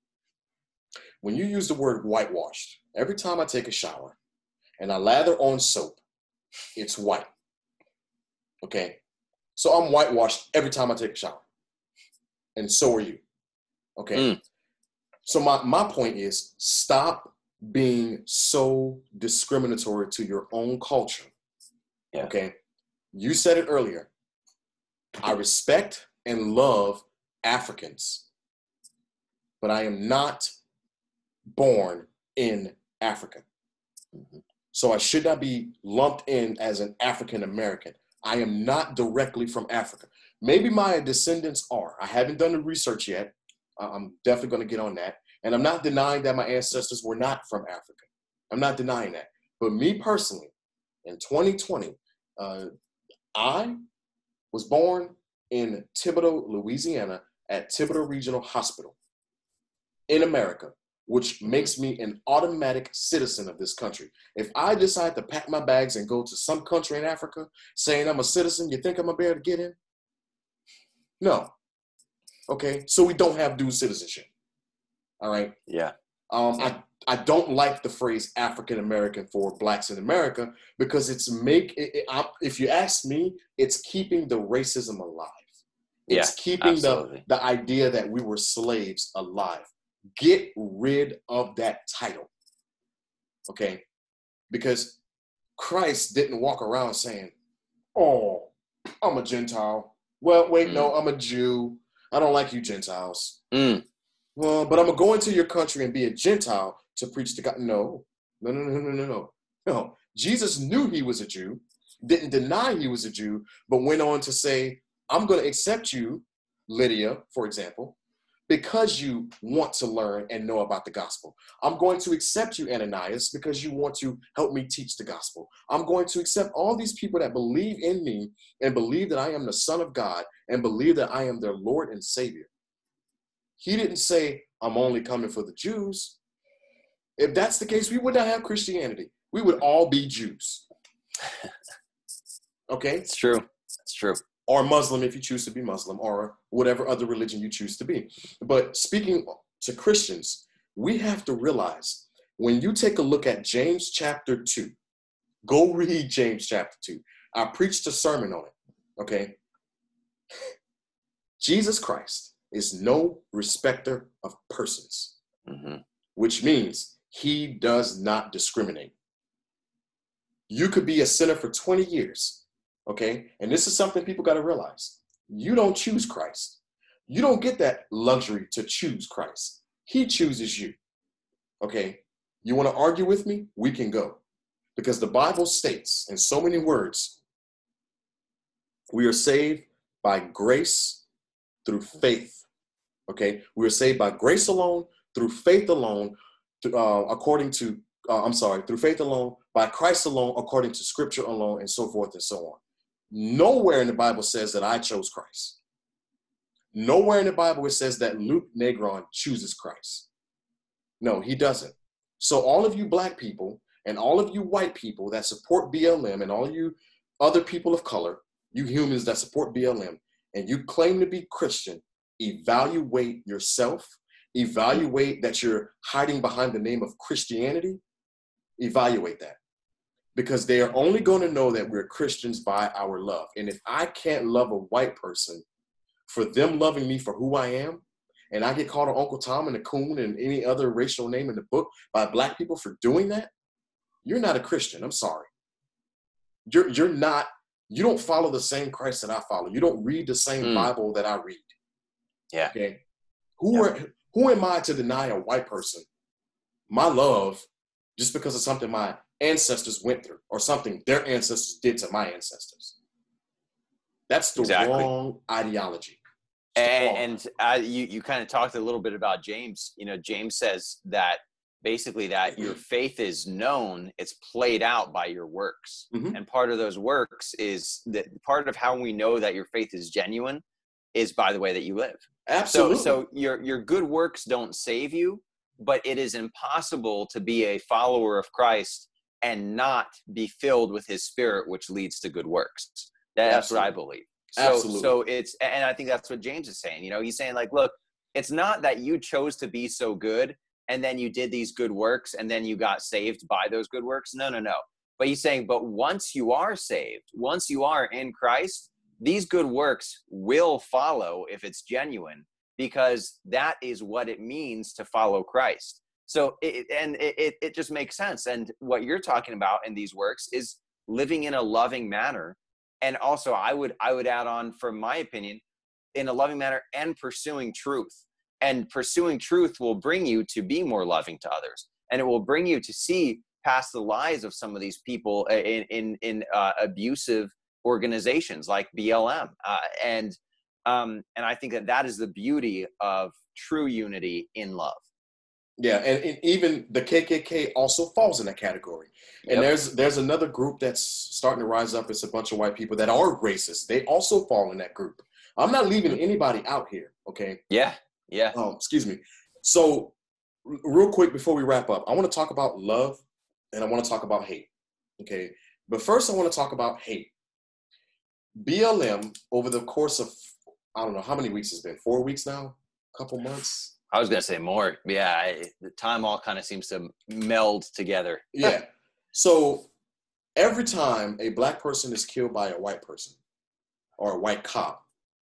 When you use the word whitewashed, every time I take a shower and I lather on soap, it's white. Okay? So I'm whitewashed every time I take a shower. And so are you. Okay? So my point is, stop being so discriminatory to your own culture. Yeah. Okay? You said it earlier. I respect and love Africans, but I am not born in Africa. So I should not be lumped in as an African American. I am not directly from Africa. Maybe my descendants are. I haven't done the research yet. I'm definitely going to get on that. And I'm not denying that my ancestors were not from Africa. I'm not denying that. But me personally, in 2020, I was born in Thibodaux, Louisiana, at Thibodaux Regional Hospital in America, which makes me an automatic citizen of this country. If I decide to pack my bags and go to some country in Africa saying I'm a citizen, you think I'm going to be able to get in? No. Okay, so we don't have dual citizenship. All right? Yeah. I don't like the phrase African American for blacks in America because if you ask me, it's keeping the racism alive. It's keeping the idea that we were slaves alive. Get rid of that title. Okay? Because Christ didn't walk around saying, oh, I'm a Gentile. Well, wait, no, I'm a Jew. I don't like you Gentiles. Well, but I'm going to go into your country and be a Gentile to preach to God. No. Jesus knew he was a Jew, didn't deny he was a Jew, but went on to say, I'm going to accept you, Lydia, for example, because you want to learn and know about the gospel. I'm going to accept you, Ananias, because you want to help me teach the gospel. I'm going to accept all these people that believe in me and believe that I am the Son of God and believe that I am their Lord and Savior. He didn't say, I'm only coming for the Jews. If that's the case, we would not have Christianity. We would all be Jews. Okay? It's true. It's true. Or Muslim if you choose to be Muslim, or whatever other religion you choose to be. But speaking to Christians, we have to realize when you take a look at James chapter 2, go read James chapter 2. I preached a sermon on it, okay? Jesus Christ is no respecter of persons, which means he does not discriminate. You could be a sinner for 20 years, okay? And this is something people got to realize. You don't choose Christ. You don't get that luxury to choose Christ. He chooses you, okay? You want to argue with me? We can go. Because the Bible states in so many words, we are saved by grace through faith. Okay, we are saved by grace alone, through faith alone, through faith alone, by Christ alone, according to Scripture alone, and so forth and so on. Nowhere in the Bible says that I chose Christ. Nowhere in the Bible it says that Luke Negron chooses Christ. No, he doesn't. So all of you black people and all of you white people that support BLM and all you other people of color, you humans that support BLM, and you claim to be Christian, evaluate yourself, evaluate that you're hiding behind the name of Christianity, evaluate that. Because they are only going to know that we're Christians by our love. And if I can't love a white person for them loving me for who I am, and I get called an Uncle Tom and a coon and any other racial name in the book by black people for doing that, you're not a Christian. I'm sorry. You're not, you don't follow the same Christ that I follow. You don't read the same Bible that I read. Yeah. Okay. Who am I to deny a white person my love just because of something my ancestors went through or something their ancestors did to my ancestors? That's the wrong ideology. And you kind of talked a little bit about James. You know, James says that basically that your faith is known, it's played out by your works. Mm-hmm. And part of those works is that part of how we know that your faith is genuine is by the way that you live. Absolutely. So your good works don't save you, but it is impossible to be a follower of Christ and not be filled with his spirit, which leads to good works. That's what I believe. So and I think that's what James is saying. You know, he's saying like, look, it's not that you chose to be so good and then you did these good works and then you got saved by those good works. No. But he's saying, but once you are saved, once you are in Christ, these good works will follow if it's genuine, because that is what it means to follow Christ. So it just makes sense. And what you're talking about in these works is living in a loving manner. And also I would add on, from my opinion, in a loving manner and pursuing truth. And pursuing truth will bring you to be more loving to others. And it will bring you to see past the lies of some of these people in abusive organizations like BLM. And I think that is the beauty of true unity in love. Yeah, and even the KKK also falls in that category. And there's another group that's starting to rise up. It's a bunch of white people that are racist. They also fall in that group. I'm not leaving anybody out here, okay? Yeah. Excuse me. So real quick before we wrap up, I want to talk about love and I want to talk about hate, okay? But first I want to talk about hate. BLM, over the course of, I don't know how many weeks it's been, 4 weeks now, a couple months. I was going to say more. Yeah, the time all kind of seems to meld together. Yeah. So every time a black person is killed by a white person or a white cop,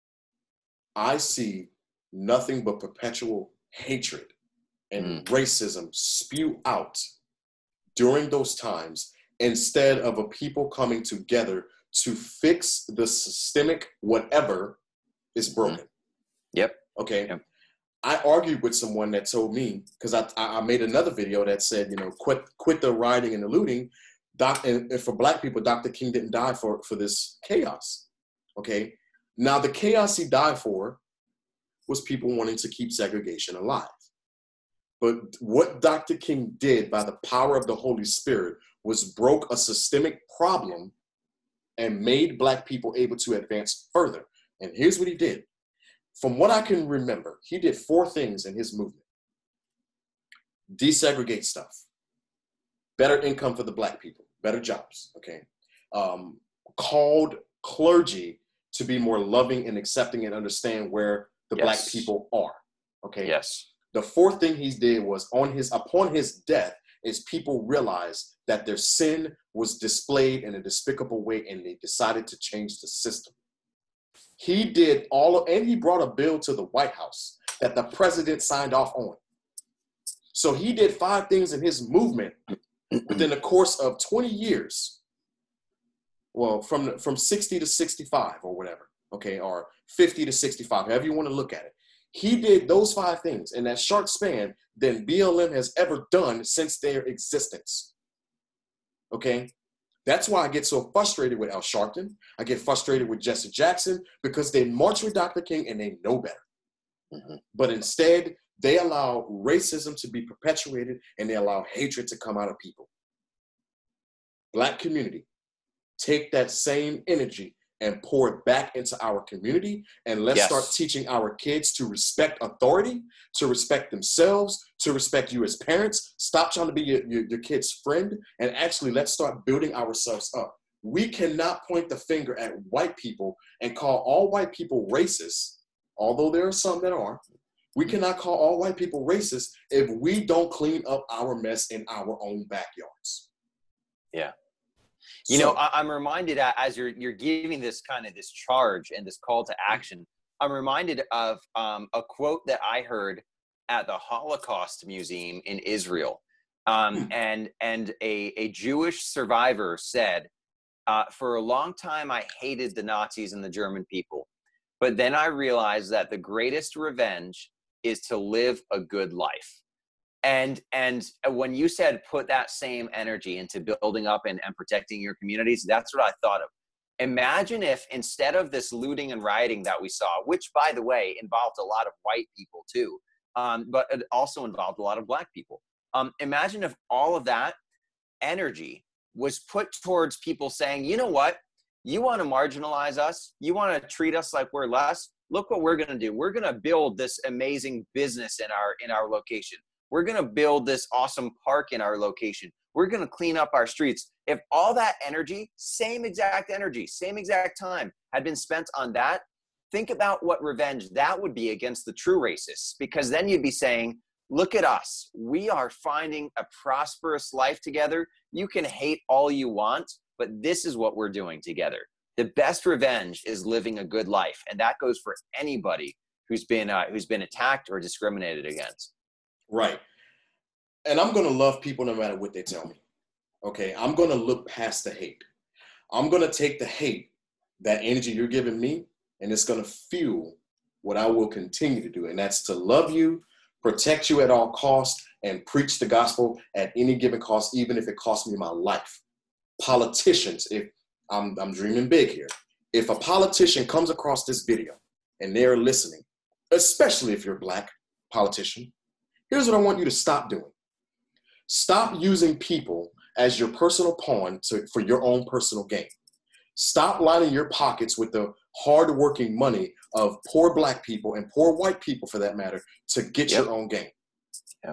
I see nothing but perpetual hatred and racism spew out during those times, instead of a people coming together to fix the systemic whatever is broken. Yep. Okay. Yep. I argued with someone that told me, because I made another video that said, you know, quit the rioting and the looting. And for black people, Dr. King didn't die for this chaos. Okay. Now the chaos he died for was people wanting to keep segregation alive. But what Dr. King did by the power of the Holy Spirit was broke a systemic problem and made black people able to advance further. And here's what he did. From what I can remember, he did 4 things in his movement. Desegregate stuff. Better income for the black people. Better jobs, okay? Called clergy to be more loving and accepting and understand where the black people are, okay? Yes. The 4th thing he did was upon his death is people realized that their sin was displayed in a despicable way and they decided to change the system. He did and he brought a bill to the White House that the president signed off on. So he did 5 things in his movement within the course of 20 years. Well, from 60 to 65 or whatever, okay, or 50 to 65, however you want to look at it. He did those 5 things in that short span than BLM has ever done since their existence. Okay? That's why I get so frustrated with Al Sharpton. I get frustrated with Jesse Jackson, because they march with Dr. King and they know better. Mm-hmm. But instead, they allow racism to be perpetuated and they allow hatred to come out of people. Black community, take that same energy and pour it back into our community, and let's start teaching our kids to respect authority, to respect themselves, to respect you as parents. Stop trying to be your kid's friend, and actually let's start building ourselves up. We cannot point the finger at white people and call all white people racist, although there are some that are. We cannot call all white people racist if we don't clean up our mess in our own backyards. Yeah. You know, I'm reminded, as you're giving this this charge and this call to action, I'm reminded of a quote that I heard at the Holocaust Museum in Israel. And a Jewish survivor said, for a long time, I hated the Nazis and the German people. But then I realized that the greatest revenge is to live a good life. And when you said put that same energy into building up and protecting your communities, that's what I thought of. Imagine if instead of this looting and rioting that we saw, which by the way involved a lot of white people too, but it also involved a lot of black people. Imagine if all of that energy was put towards people saying, you know what, you want to marginalize us, you want to treat us like we're less, look what we're going to do. We're going to build this amazing business in our location. We're going to build this awesome park in our location. We're going to clean up our streets. If all that energy, same exact time had been spent on that, think about what revenge that would be against the true racists, because then you'd be saying, look at us. We are finding a prosperous life together. You can hate all you want, but this is what we're doing together. The best revenge is living a good life. And that goes for anybody who's been attacked or discriminated against. Right. And I'm going to love people no matter what they tell me. Okay. I'm going to look past the hate. I'm going to take the hate, that energy you're giving me, and it's going to fuel what I will continue to do. And that's to love you, protect you at all costs, and preach the gospel at any given cost, even if it costs me my life. Politicians, if I'm dreaming big here. If a politician comes across this video and they're listening, especially if you're a black politician, here's what I want you to stop doing. Stop using people as your personal pawn for your own personal gain. Stop lining your pockets with the hard-working money of poor black people and poor white people, for that matter, to get your own gain. Yep.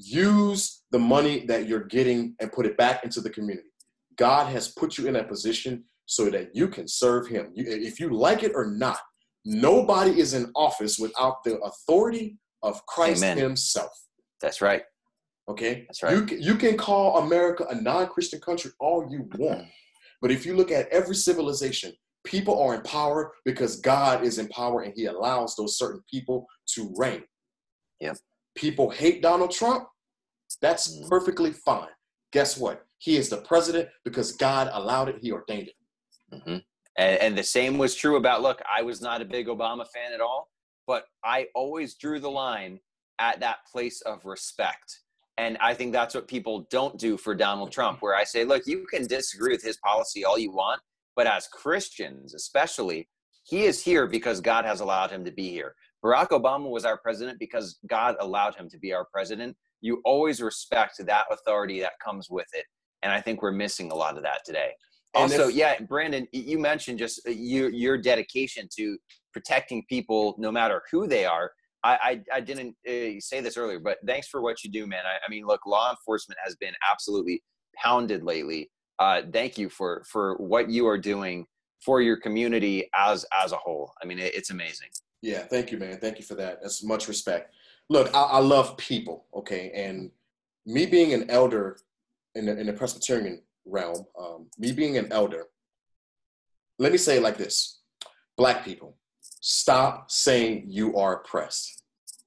Use the money that you're getting and put it back into the community. God has put you in that position so that you can serve him. If you like it or not, nobody is in office without the authority of Christ himself. That's right. Okay? That's right. You can call America a non-Christian country all you want. But if you look at every civilization, people are in power because God is in power and he allows those certain people to reign. Yep. People hate Donald Trump. That's perfectly fine. Guess what? He is the president because God allowed it. He ordained it. Mm-hmm. And the same was true about, look, I was not a big Obama fan at all, but I always drew the line at that place of respect. And I think that's what people don't do for Donald Trump, where I say, look, you can disagree with his policy all you want, but as Christians, especially, he is here because God has allowed him to be here. Barack Obama was our president because God allowed him to be our president. You always respect that authority that comes with it. And I think we're missing a lot of that today. Also, Brandon, you mentioned just your dedication to protecting people no matter who they are. I didn't say this earlier, but thanks for what you do, man. I mean, look, law enforcement has been absolutely pounded lately. Thank you for what you are doing for your community as a whole. I mean, it's amazing. Yeah, thank you, man. Thank you for that. That's much respect. Look, I love people, okay? And me being an elder in the Presbyterian realm, me being an elder, let me say it like this. Black people, stop saying you are oppressed.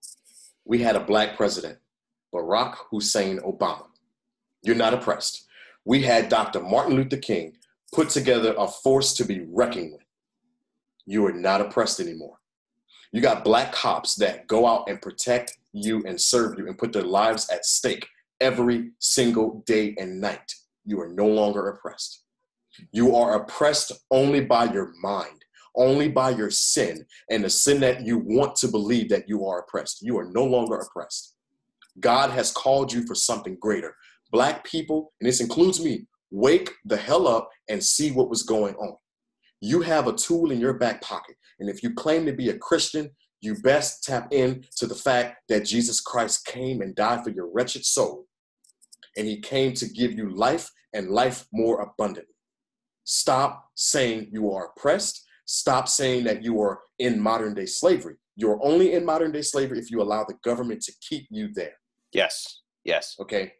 We had a black president, Barack Hussein Obama. You're not oppressed. We had Dr. Martin Luther King put together a force to be reckoned with. You are not oppressed anymore. You got black cops that go out and protect you and serve you and put their lives at stake every single day and night. You are no longer oppressed. You are oppressed only by your mind, only by your sin, and the sin that you want to believe that you are oppressed. You are no longer oppressed. God has called you for something greater. Black people, and this includes me, wake the hell up and see what was going on. You have a tool in your back pocket. And if you claim to be a Christian, you best tap into the fact that Jesus Christ came and died for your wretched soul. And he came to give you life and life more abundantly. Stop saying you are oppressed. Stop saying that you are in modern day slavery. You're only in modern day slavery if you allow the government to keep you there. Yes. Yes. Okay.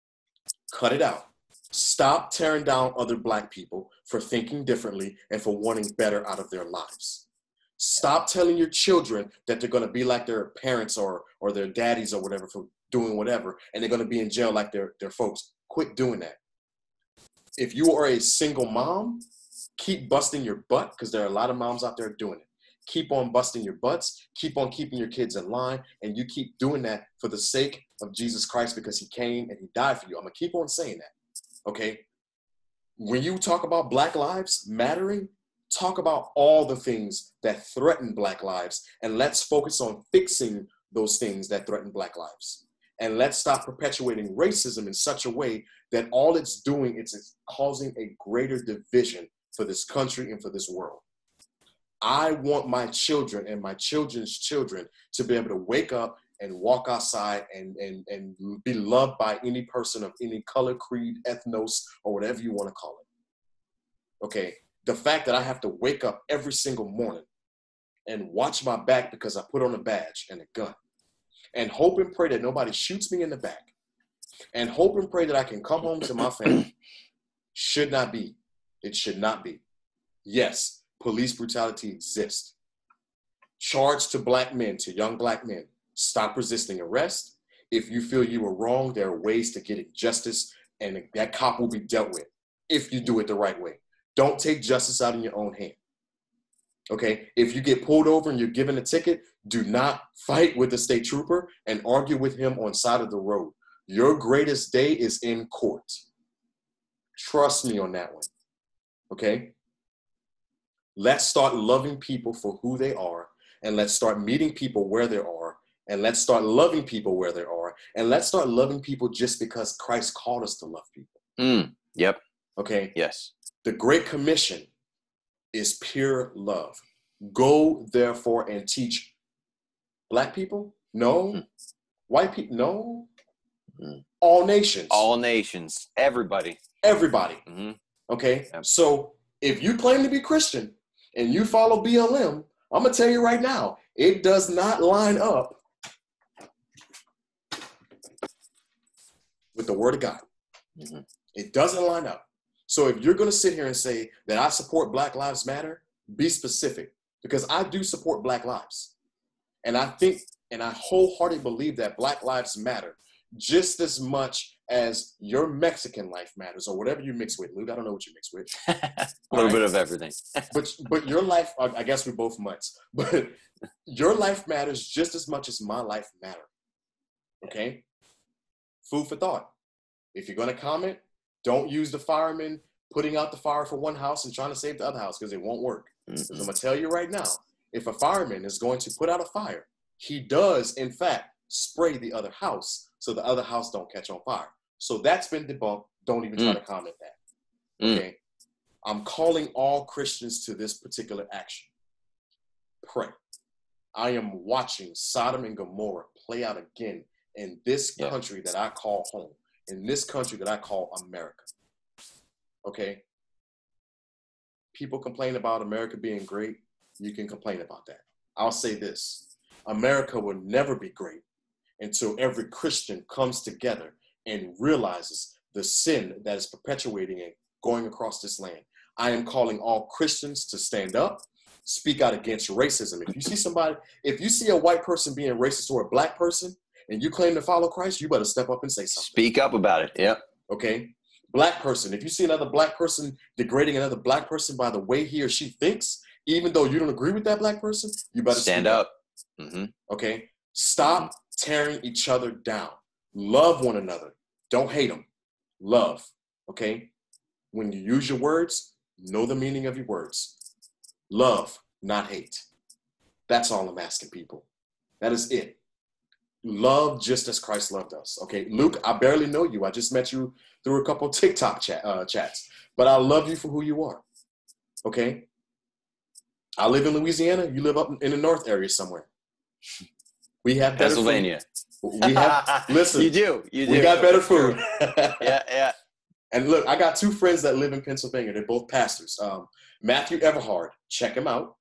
Cut it out. Stop tearing down other black people for thinking differently and for wanting better out of their lives. Stop telling your children that they're going to be like their parents or their daddies or whatever for doing whatever, and they're going to be in jail like their folks. Quit doing that. If you are a single mom, keep busting your butt, because there are a lot of moms out there doing it. Keep on busting your butts. Keep on keeping your kids in line, and you keep doing that for the sake of Jesus Christ, because he came and he died for you. I'm going to keep on saying that. Okay, when you talk about Black lives mattering, talk about all the things that threaten Black lives, and let's focus on fixing those things that threaten Black lives. And let's stop perpetuating racism in such a way that all it's doing is it's causing a greater division for this country and for this world. I want my children and my children's children to be able to wake up and walk outside and be loved by any person of any color, creed, ethnos, or whatever you want to call it. Okay, the fact that I have to wake up every single morning and watch my back because I put on a badge and a gun, and hope and pray that nobody shoots me in the back, and hope and pray that I can come home to my family, should not be. It should not be. Yes, police brutality exists. Charge to Black men, to young Black men, stop resisting arrest. If you feel you were wrong, there are ways to get justice, and that cop will be dealt with if you do it the right way. Don't take justice out in your own hand. Okay, if you get pulled over and you're given a ticket, do not fight with the state trooper and argue with him on side of the road. Your greatest day is in court. Trust me on that one. Okay? Let's start loving people for who they are, and let's start meeting people where they are, and let's start loving people where they are, and let's start loving people just because Christ called us to love people. Yep. Okay? Yes. The Great Commission is pure love. Go, therefore, and teach Black people? No. White people? No. All nations. All nations. Everybody. Everybody. Okay? Yep. So if you claim to be Christian and you follow BLM, I'm going to tell you right now, it does not line up with the Word of God. It doesn't line up. So if you're going to sit here and say that I support Black Lives Matter, be specific, because I do support Black lives. And I think, and I wholeheartedly believe that Black lives matter just as much as your Mexican life matters, or whatever you mix with. Luke, I don't know what you mix with. A little bit of everything. but your life, I guess we both mutts, but your life matters just as much as my life matter. Okay? Food for thought. If you're going to comment, don't use the fireman putting out the fire for one house and trying to save the other house, because it won't work. Because I'm going to tell you right now, if a fireman is going to put out a fire, he does, in fact, spray the other house so the other house don't catch on fire. So that's been debunked. Don't even try to comment that. Okay? I'm calling all Christians to this particular action. Pray. I am watching Sodom and Gomorrah play out again in this country that I call home, in this country that I call America. Okay? People complain about America being great. You can complain about that. I'll say this. America will never be great until every Christian comes together and realizes the sin that is perpetuating and going across this land. I am calling all Christians to stand up, speak out against racism. If you see a white person being racist or a Black person, and you claim to follow Christ, you better step up and say something. Speak up about it. Yep. Okay? Black person. If you see another Black person degrading another Black person by the way he or she thinks, even though you don't agree with that Black person, you better stand up. Okay? Stop tearing each other down. Love one another. Don't hate them. Love. Okay? When you use your words, know the meaning of your words. Love, not hate. That's all I'm asking people. That is it. Love just as Christ loved us. Okay, Luke, I barely know you. I just met you through a couple of TikTok chats, but I love you for who you are. Okay, I live in Louisiana. You live up in the north area somewhere. We have better Pennsylvania. Food. We have. Listen, you do. We got better food. Yeah. And look, I got two friends that live in Pennsylvania. They're both pastors. Matthew Everhard, check him out.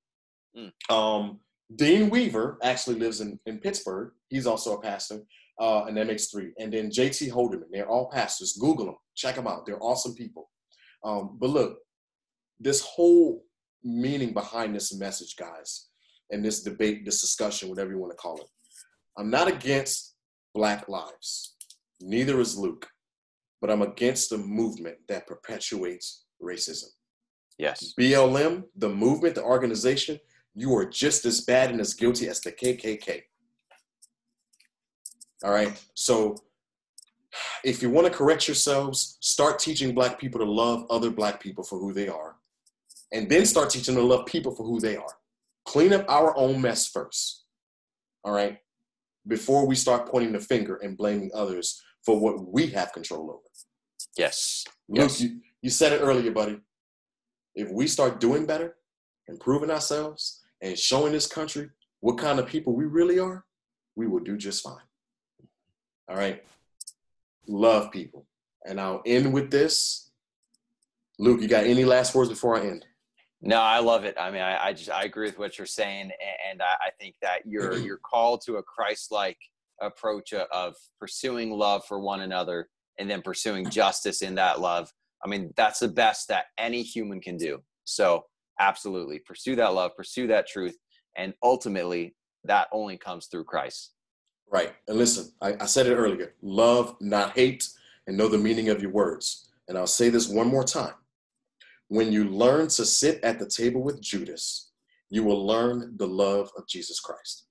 Dean Weaver actually lives in Pittsburgh. He's also a pastor, and that makes three. And then JT Holderman. They're all pastors. Google them. Check them out. They're awesome people. But look, this whole meaning behind this message, guys, and this debate, this discussion, whatever you want to call it, I'm not against Black lives. Neither is Luke. But I'm against the movement that perpetuates racism. Yes. BLM, the movement, the organization, you are just as bad and as guilty as the KKK. All right? So if you want to correct yourselves, start teaching Black people to love other Black people for who they are. and then start teaching them to love people for who they are. Clean up our own mess first, all right, before we start pointing the finger and blaming others for what we have control over. Yes. Luke, you said it earlier, buddy. If we start doing better, improving ourselves, and showing this country what kind of people we really are, we will do just fine. All right? Love people. And I'll end with this. Luke, you got any last words before I end? No, I love it. I mean, I agree with what you're saying, and I think that your call to a Christ-like approach of pursuing love for one another and then pursuing justice in that love. I mean, that's the best that any human can do. So absolutely, pursue that love, pursue that truth, and ultimately, that only comes through Christ. Right. And listen, I said it earlier. Love, not hate, and know the meaning of your words. And I'll say this one more time. When you learn to sit at the table with Judas, you will learn the love of Jesus Christ.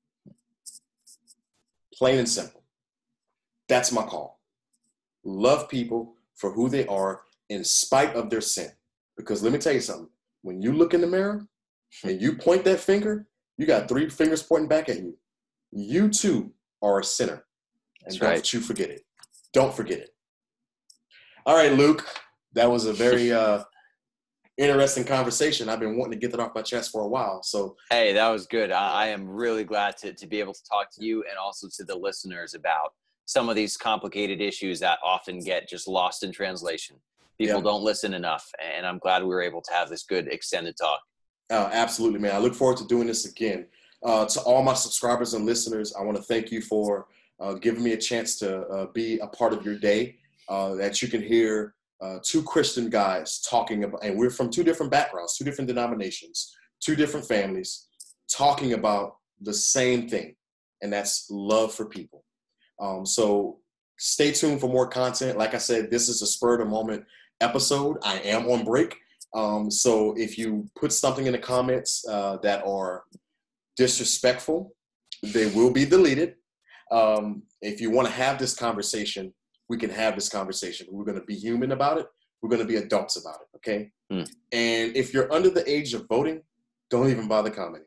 Plain and simple. That's my call. Love people for who they are in spite of their sin. Because let me tell you something. When you look in the mirror and you point that finger, you got 3 fingers pointing back at you. You too are a sinner. And don't you forget it. Don't forget it. All right, Luke. That was a very interesting conversation. I've been wanting to get that off my chest for a while. So hey, that was good. I am really glad to be able to talk to you and also to the listeners about some of these complicated issues that often get just lost in translation. People don't listen enough, and I'm glad we were able to have this good extended talk. Absolutely, man. I look forward to doing this again. To all my subscribers and listeners, I want to thank you for giving me a chance to be a part of your day, that you can hear 2 Christian guys talking about, and we're from 2 different backgrounds, 2 different denominations, 2 different families, talking about the same thing, and that's love for people. So stay tuned for more content. Like I said, this is a spur of the moment episode. I am on break. So if you put something in the comments that are disrespectful, they will be deleted. If you want to have this conversation, we can have this conversation. We're going to be human about it. We're going to be adults about it, okay? And if you're under the age of voting, don't even bother commenting.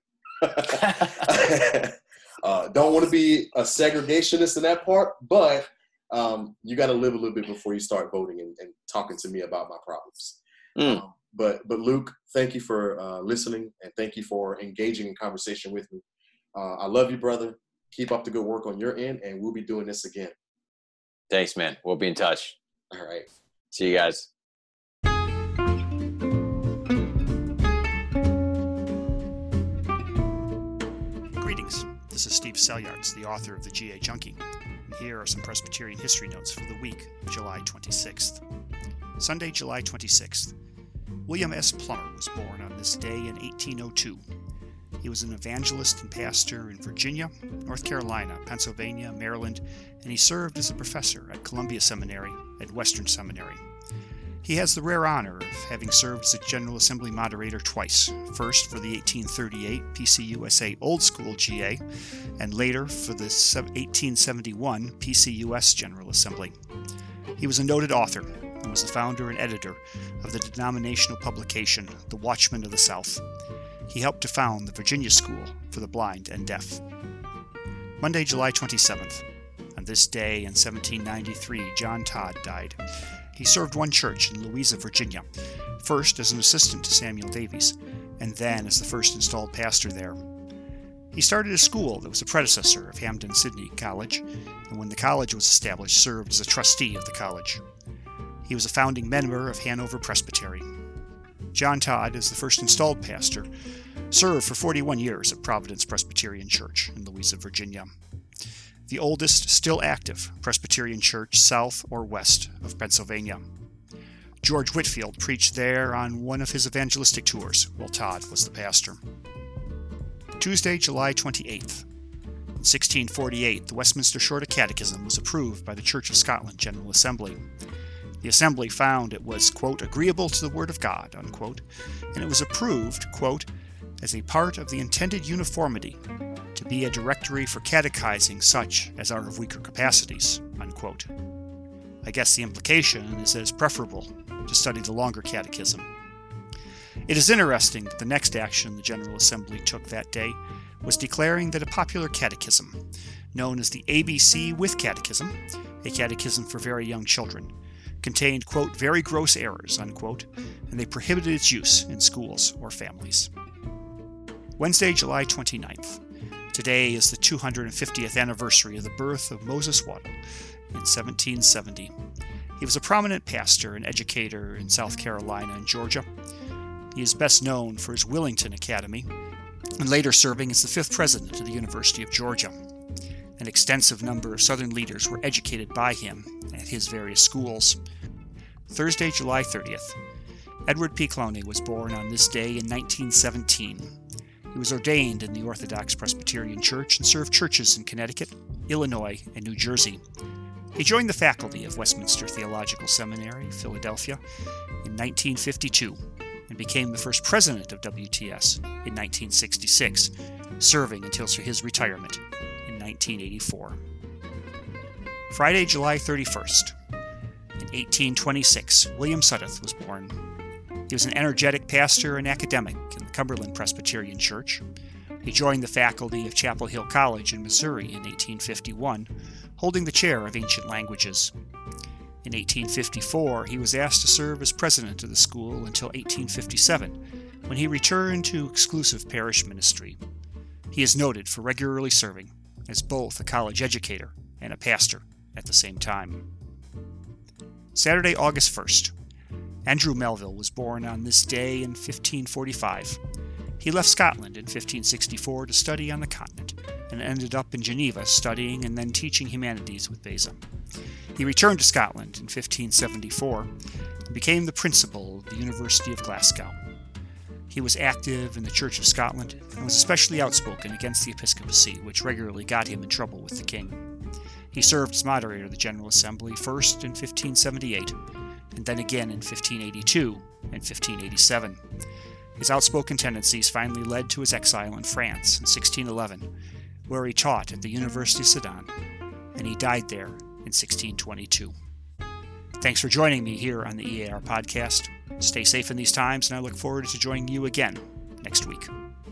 Don't want to be a segregationist in that part, but you got to live a little bit before you start voting and talking to me about my problems. But Luke, thank you for listening, and thank you for engaging in conversation with me. I love you, brother. Keep up the good work on your end, and we'll be doing this again. Thanks, man. We'll be in touch. All right. See you guys. Greetings. This is Steve Selyards, the author of the GA Junkie. And here are some Presbyterian history notes for the week of July 26th. Sunday, July 26th. William S. Plummer was born on this day in 1802. He was an evangelist and pastor in Virginia, North Carolina, Pennsylvania, Maryland, and he served as a professor at Columbia Seminary and Western Seminary. He has the rare honor of having served as a General Assembly moderator twice, first for the 1838 PCUSA Old School GA, and later for the 1871 PCUS General Assembly. He was a noted author and was the founder and editor of the denominational publication, The Watchman of the South. He helped to found the Virginia School for the Blind and Deaf. Monday, July 27th. On this day in 1793, John Todd died. He served one church in Louisa, Virginia, first as an assistant to Samuel Davies, and then as the first installed pastor there. He started a school that was a predecessor of Hampden-Sydney College, and when the college was established, served as a trustee of the college. He was a founding member of Hanover Presbytery. John Todd, as the first installed pastor, served for 41 years at Providence Presbyterian Church in Louisa, Virginia, the oldest still active Presbyterian church south or west of Pennsylvania. George Whitefield preached there on one of his evangelistic tours while Todd was the pastor. Tuesday, July 28th. In 1648, the Westminster Shorter Catechism was approved by the Church of Scotland General Assembly. The Assembly found it was, quote, agreeable to the Word of God, unquote, and it was approved, quote, as a part of the intended uniformity to be a directory for catechizing such as are of weaker capacities, unquote. I guess the implication is that it's preferable to study the longer catechism. It is interesting that the next action the General Assembly took that day was declaring that a popular catechism, known as the ABC with Catechism, a catechism for very young children, contained, quote, very gross errors, unquote, and they prohibited its use in schools or families. Wednesday, July 29th. Today is the 250th anniversary of the birth of Moses Waddell in 1770. He was a prominent pastor and educator in South Carolina and Georgia. He is best known for his Willington Academy, and later serving as the 5th president of the University of Georgia. An extensive number of Southern leaders were educated by him at his various schools. Thursday, July 30th. Edward P. Clowney was born on this day in 1917. He was ordained in the Orthodox Presbyterian Church and served churches in Connecticut, Illinois, and New Jersey. He joined the faculty of Westminster Theological Seminary, Philadelphia, in 1952 and became the first president of WTS in 1966, serving until his retirement in 1984. Friday, July 31st. In 1826, William Sudduth was born. He was an energetic pastor and academic in the Cumberland Presbyterian Church. He joined the faculty of Chapel Hill College in Missouri in 1851, holding the chair of ancient languages. In 1854, he was asked to serve as president of the school until 1857, when he returned to exclusive parish ministry. He is noted for regularly serving as both a college educator and a pastor at the same time. Saturday, August 1st. Andrew Melville was born on this day in 1545. He left Scotland in 1564 to study on the continent and ended up in Geneva studying and then teaching humanities with Beza. He returned to Scotland in 1574 and became the principal of the University of Glasgow. He was active in the Church of Scotland and was especially outspoken against the episcopacy, which regularly got him in trouble with the king. He served as moderator of the General Assembly first in 1578 and then again in 1582 and 1587. His outspoken tendencies finally led to his exile in France in 1611, where he taught at the University of Sedan, and he died there in 1622. Thanks for joining me here on the EAR podcast. Stay safe in these times, and I look forward to joining you again next week.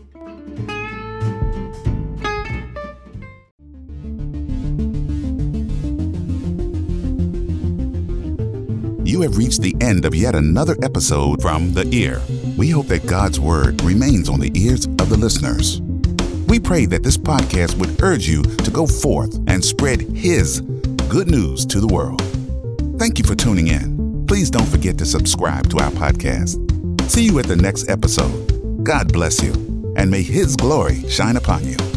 You have reached the end of yet another episode from The Ear. We hope that God's Word remains on the ears of the listeners. We pray that this podcast would urge you to go forth and spread His good news to the world. Thank you for tuning in. Please don't forget to subscribe to our podcast. See you at the next episode. God bless you, and may His glory shine upon you.